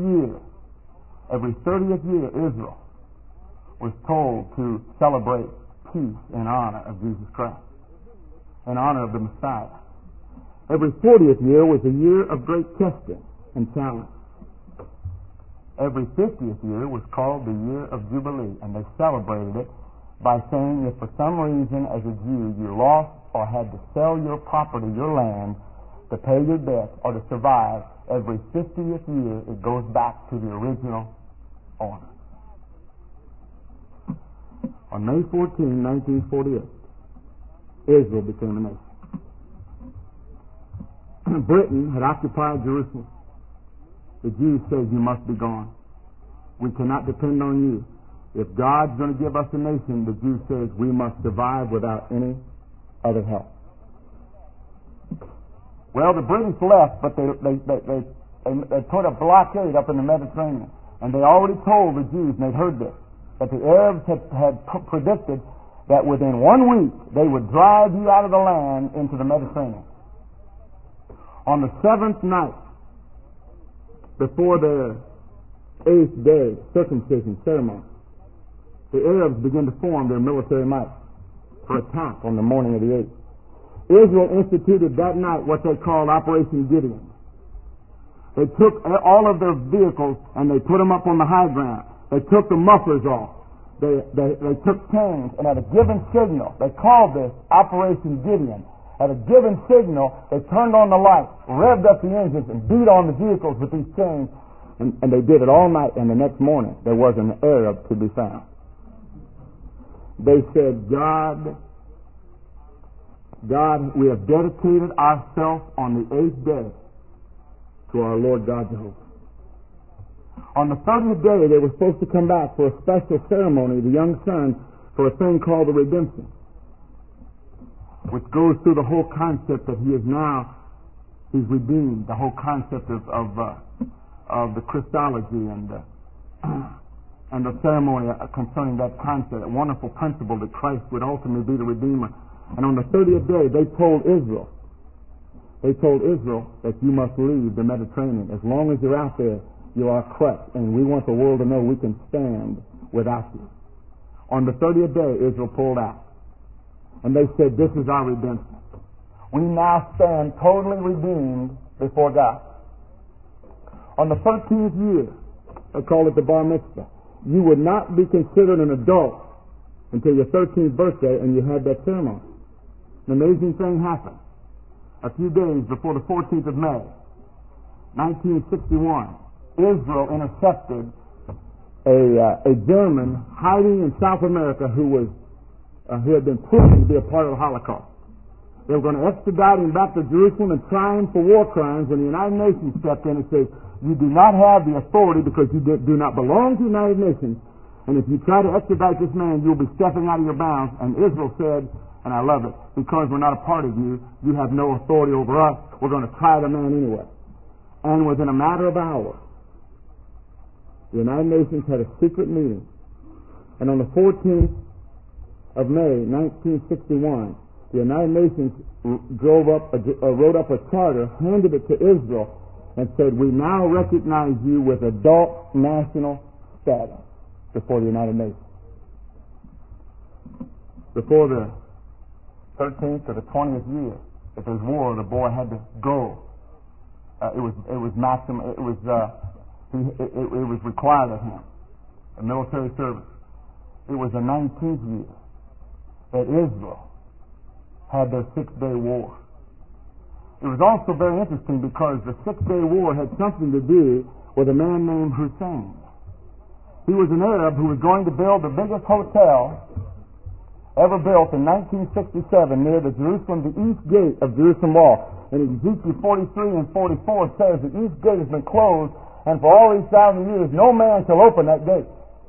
30th year, Israel was told to celebrate peace in honor of Jesus Christ, in honor of the Messiah. Every 40th year was a year of great testing and challenge. Every 50th year was called the year of Jubilee, and they celebrated it by saying if for some reason as a Jew you lost or had to sell your property, your land, to pay your debt or to survive, every 50th year it goes back to the original owner. On May 14, 1948, Israel became a nation. Britain had occupied Jerusalem. The Jews said, you must be gone. We cannot depend on you. If God's going to give us a nation, the Jews says we must survive without any other help. Well, the British left, but they put a blockade up in the Mediterranean. And they already told the Jews, and they'd heard this, that the Arabs had predicted that within 1 week they would drive you out of the land into the Mediterranean. On the 7th night, before their 8th day circumcision ceremony, the Arabs began to form their military might for attack on the morning of the 8th. Israel instituted that night what they called Operation Gideon. They took all of their vehicles and they put them up on the high ground. They took the mufflers off. They took chains, and at a given signal, they called this Operation Gideon. At a given signal, they turned on the lights, revved up the engines, and beat on the vehicles with these chains. And they did it all night, and the next morning, there wasn't an Arab to be found. They said, God, we have dedicated ourselves on the 8th day to our Lord God Jehovah. On the 30th day, they were supposed to come back for a special ceremony, the young son, for a thing called the redemption, which goes through the whole concept that he's redeemed, the whole concept of the Christology and the ceremony concerning that concept, a wonderful principle that Christ would ultimately be the Redeemer. And on the 30th day, they told Israel that you must leave the Mediterranean. As long as you're out there, you are crushed, and we want the world to know we can stand without you. On the 30th day, Israel pulled out. And they said, this is our redemption. We now stand totally redeemed before God. On the 13th year, they call it the Bar Mitzvah, you would not be considered an adult until your 13th birthday, and you had that ceremony. An amazing thing happened. A few days before the 14th of May, 1961, Israel intercepted a German hiding in South America who had been proven to be a part of the Holocaust. They were going to extradite him back to Jerusalem and try him for war crimes when the United Nations stepped in and said, you do not have the authority because you do not belong to the United Nations, and if you try to extradite this man, you'll be stepping out of your bounds. And Israel said, and I love it, because we're not a part of you, you have no authority over us, we're going to try the man anyway. And within a matter of hours, the United Nations had a secret meeting, and on the 14th of May, 1961, the United Nations wrote up a charter, handed it to Israel, and said, we now recognize you with adult national status before the United Nations. Before the 13th or the 20th year, if there's war, the boy had to go. It was maximum. It was required of him, a military service. It was the 19th year that Israel had their 6-day war. It was also very interesting because the 6-day war had something to do with a man named Hussein. He was an Arab who was going to build the biggest hotel ever built in 1967 near the east gate of Jerusalem Wall. And Ezekiel 43 and 44 says the east gate has been closed, and for all these 1,000 years no man shall open that gate.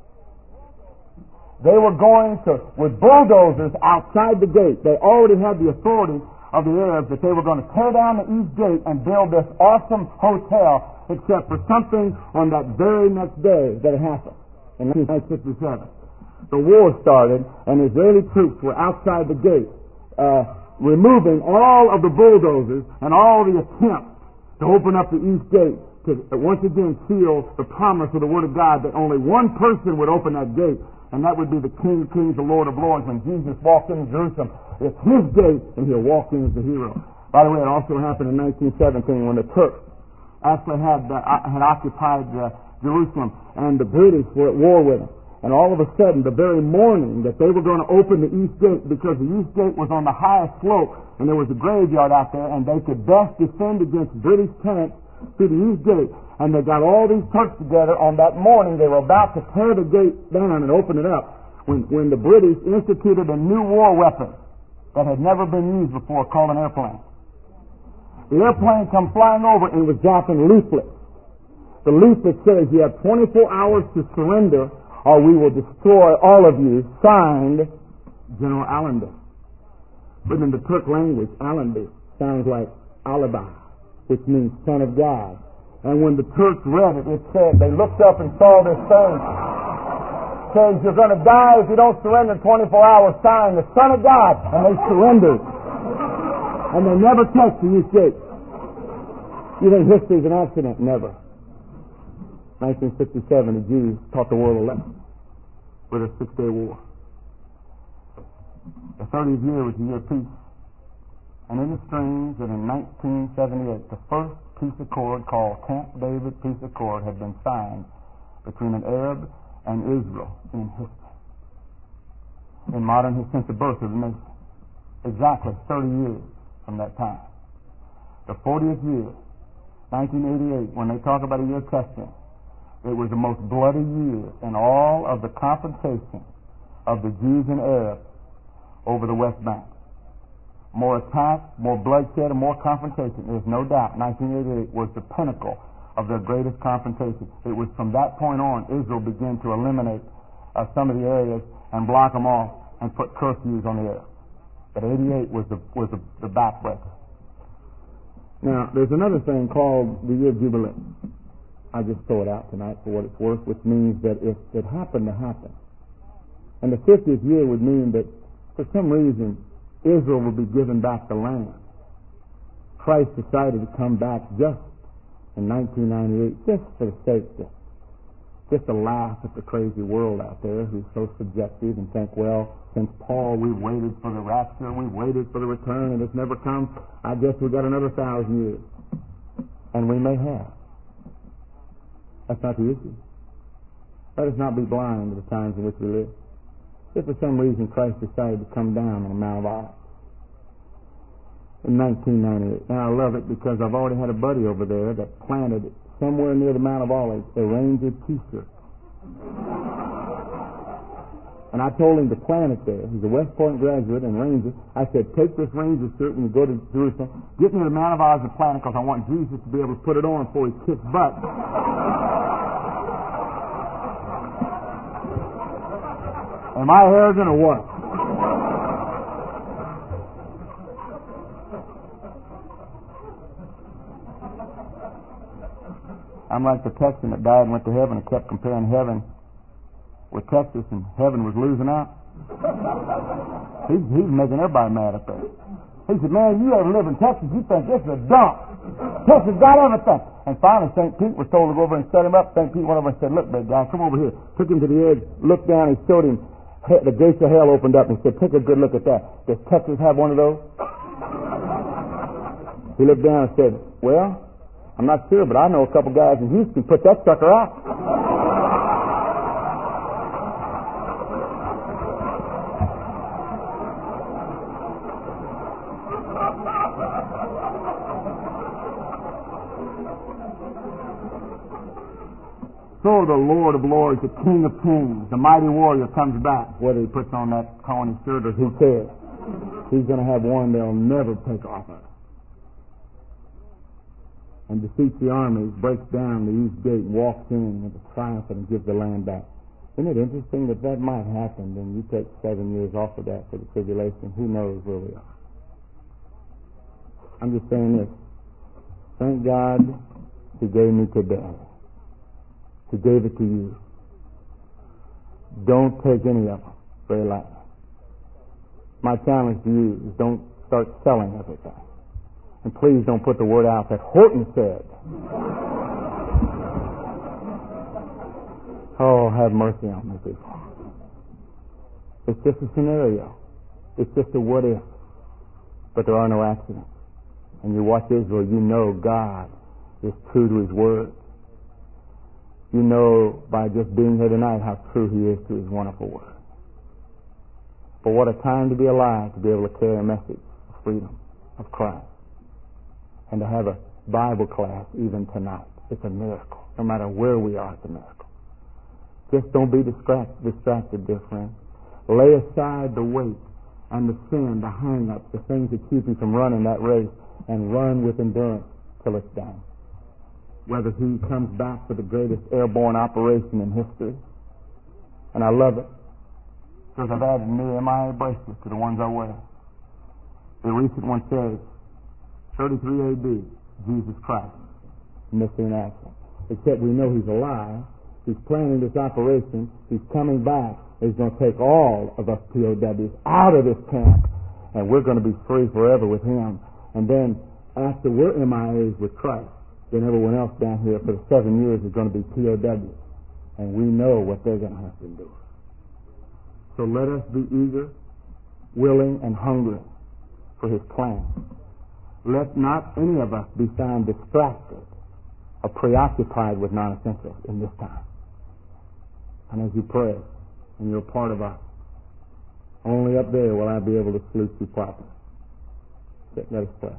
They were going to, with bulldozers outside the gate. They already had the authority of the Arabs that they were going to tear down the east gate and build this awesome hotel, except for something on that very next day that happened in 1967. The war started, and Israeli troops were outside the gate, removing all of the bulldozers and all the attempts to open up the east gate, to once again seal the promise of the Word of God that only one person would open that gate, and that would be the King of Kings, the Lord of Lords. When Jesus walked into Jerusalem, it's His gate, and He'll walk in as the hero. By the way, it also happened in 1917 when the Turks actually had occupied Jerusalem, and the British were at war with them. And all of a sudden, the very morning that they were going to open the east gate, because the east gate was on the highest slope, and there was a graveyard out there, and they could best defend against British tanks through the east gate. And they got all these Turks together on that morning. They were about to tear the gate down and open it up when the British instituted a new war weapon that had never been used before, called an airplane. The airplane come flying over and was dropping leaflets. The leaflet says you have 24 hours to surrender or we will destroy all of you. Signed, General Allenby. But in the Turk language, Allenby sounds like Alibi, which means Son of God. And when the Turks read it, it said, they looked up and saw this thing. It says, you're going to die if you don't surrender in 24 hours. Signed, the Son of God. And they surrendered. And they never touched the east gate. You think history's an accident? Never. 1967, the Jews taught the world a lesson with a 6-day war. The 30th year was the year of peace. And in the streams that in 1978, the first peace accord called Camp David Peace Accord had been signed between an Arab and Israel in history. In modern history, since the birth of the nation. Exactly 30 years from that time. The 40th year, 1988, when they talk about a year of testing, it was the most bloody year in all of the confrontation of the Jews and Arabs over the West Bank. More attack, more bloodshed, and more confrontation. There's no doubt 1988 was the pinnacle of their greatest confrontation. It was from that point on Israel began to eliminate some of the areas and block them off and put curfews on the air. But 88 was the backbreaker. Now, there's another thing called the year of Jubilee. I just throw it out tonight for what it's worth, which means that if it happened to happen, and the 50th year would mean that for some reason Israel would be given back the land. Christ decided to come back just in 1998, just for the sake of just to laugh at the crazy world out there who's so subjective and think, well, since Paul, we've waited for the rapture, we've waited for the return, and it's never come. I guess we've got another 1,000 years. And we may have. That's not the issue. Let us not be blind to the times in which we live. If for some reason Christ decided to come down on the Mount of Olives in 1998. Now I love it because I've already had a buddy over there that planted somewhere near the Mount of Olives a Ranger t-shirt. And I told him to plant it there. He's a West Point graduate and Ranger. I said, take this Ranger shirt when you go to Jerusalem, get me the Mount of Olives and plant it because I want Jesus to be able to put it on before he kicks butt. Am I arrogant or what? I'm like the Texan that died and went to heaven and kept comparing heaven with Texas, and heaven was losing out. He's making everybody mad up there. He said, man, you ever live in Texas, you think this is a dump. Texas got everything. And finally, St. Pete was told to go over and set him up. St. Pete went over and said, look, big guy, come over here. Took him to the edge, looked down, and showed him the gates of hell opened up, and he said, take a good look at that. Does Texas have one of those? He looked down and said, well, I'm not sure, but I know a couple guys in Houston put that sucker out. So the Lord of Lords, the King of Kings, the mighty warrior comes back, whether he puts on that colony shirt or who cares. He's going to have one they'll never take off of. And defeats the armies, breaks down the east gate, walks in with a triumph and gives the land back. Isn't it interesting that that might happen, then you take 7 years off of that for the tribulation? Who knows where we are? I'm just saying this. Thank God He gave me today. He gave it to you. Don't take any of them very lightly. My challenge to you is don't start selling everything. And please don't put the word out that Horton said. Oh, have mercy on me, people. It's just a scenario. It's just a what if. But there are no accidents. And you watch Israel, you know God is true to His word. You know by just being here tonight how true He is to His wonderful word. But what a time to be alive, to be able to carry a message of freedom, of Christ. And to have a Bible class even tonight. It's a miracle. No matter where we are, it's a miracle. Just don't be distracted, dear friend. Lay aside the weight and the sin, the hang-ups, the things that keep you from running that race, and run with endurance till it's done. Whether He comes back for the greatest airborne operation in history. And I love it, because I've added new MIA bracelets to the ones I wear. The recent one says, 33 AD, Jesus Christ, missing in action. Except we know He's alive. He's planning this operation. He's coming back. He's going to take all of us POWs out of this camp, and we're going to be free forever with Him. And then after we're MIAs with Christ, then everyone else down here for the 7 years is going to be POWs. And we know what they're going to have to do. So let us be eager, willing, and hungry for His plan. Let not any of us be found distracted or preoccupied with non-essentials in this time. And as you pray, and you're a part of us, only up there will I be able to salute you properly. Let us pray.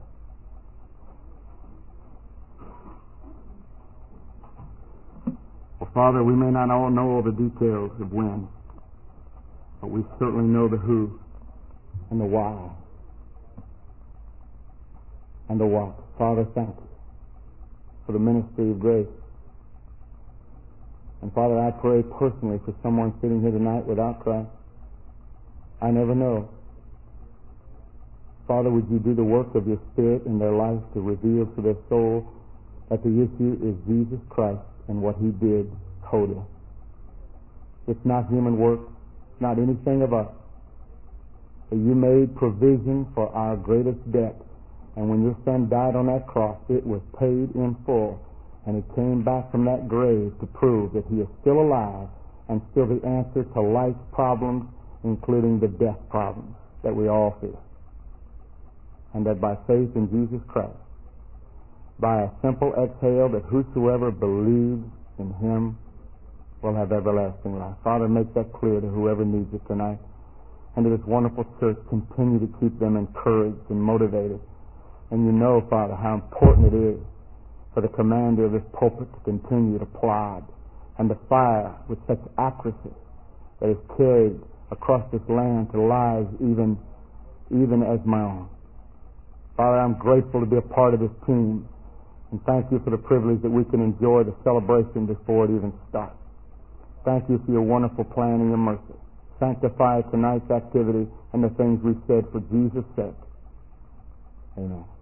Well, Father, we may not all know all the details of when, but we certainly know the who and the why and the what. Father, thank you for the ministry of grace. And Father, I pray personally for someone sitting here tonight without Christ. I never know. Father, would you do the work of your Spirit in their life to reveal to their soul that the issue is Jesus Christ and what He did totally. It's not human work, not anything of us. But you made provision for our greatest debt. And when your Son died on that cross, it was paid in full. And He came back from that grave to prove that He is still alive and still the answer to life's problems, including the death problems that we all face. And that by faith in Jesus Christ, by a simple exhale, that whosoever believes in Him will have everlasting life. Father, make that clear to whoever needs it tonight. And to this wonderful church, continue to keep them encouraged and motivated. And you know, Father, how important it is for the commander of this pulpit to continue to plod and to fire with such accuracy that is carried across this land to lives even as my own. Father, I'm grateful to be a part of this team, and thank you for the privilege that we can enjoy the celebration before it even starts. Thank you for your wonderful plan and your mercy. Sanctify tonight's activity and the things we've said for Jesus' sake. Amen.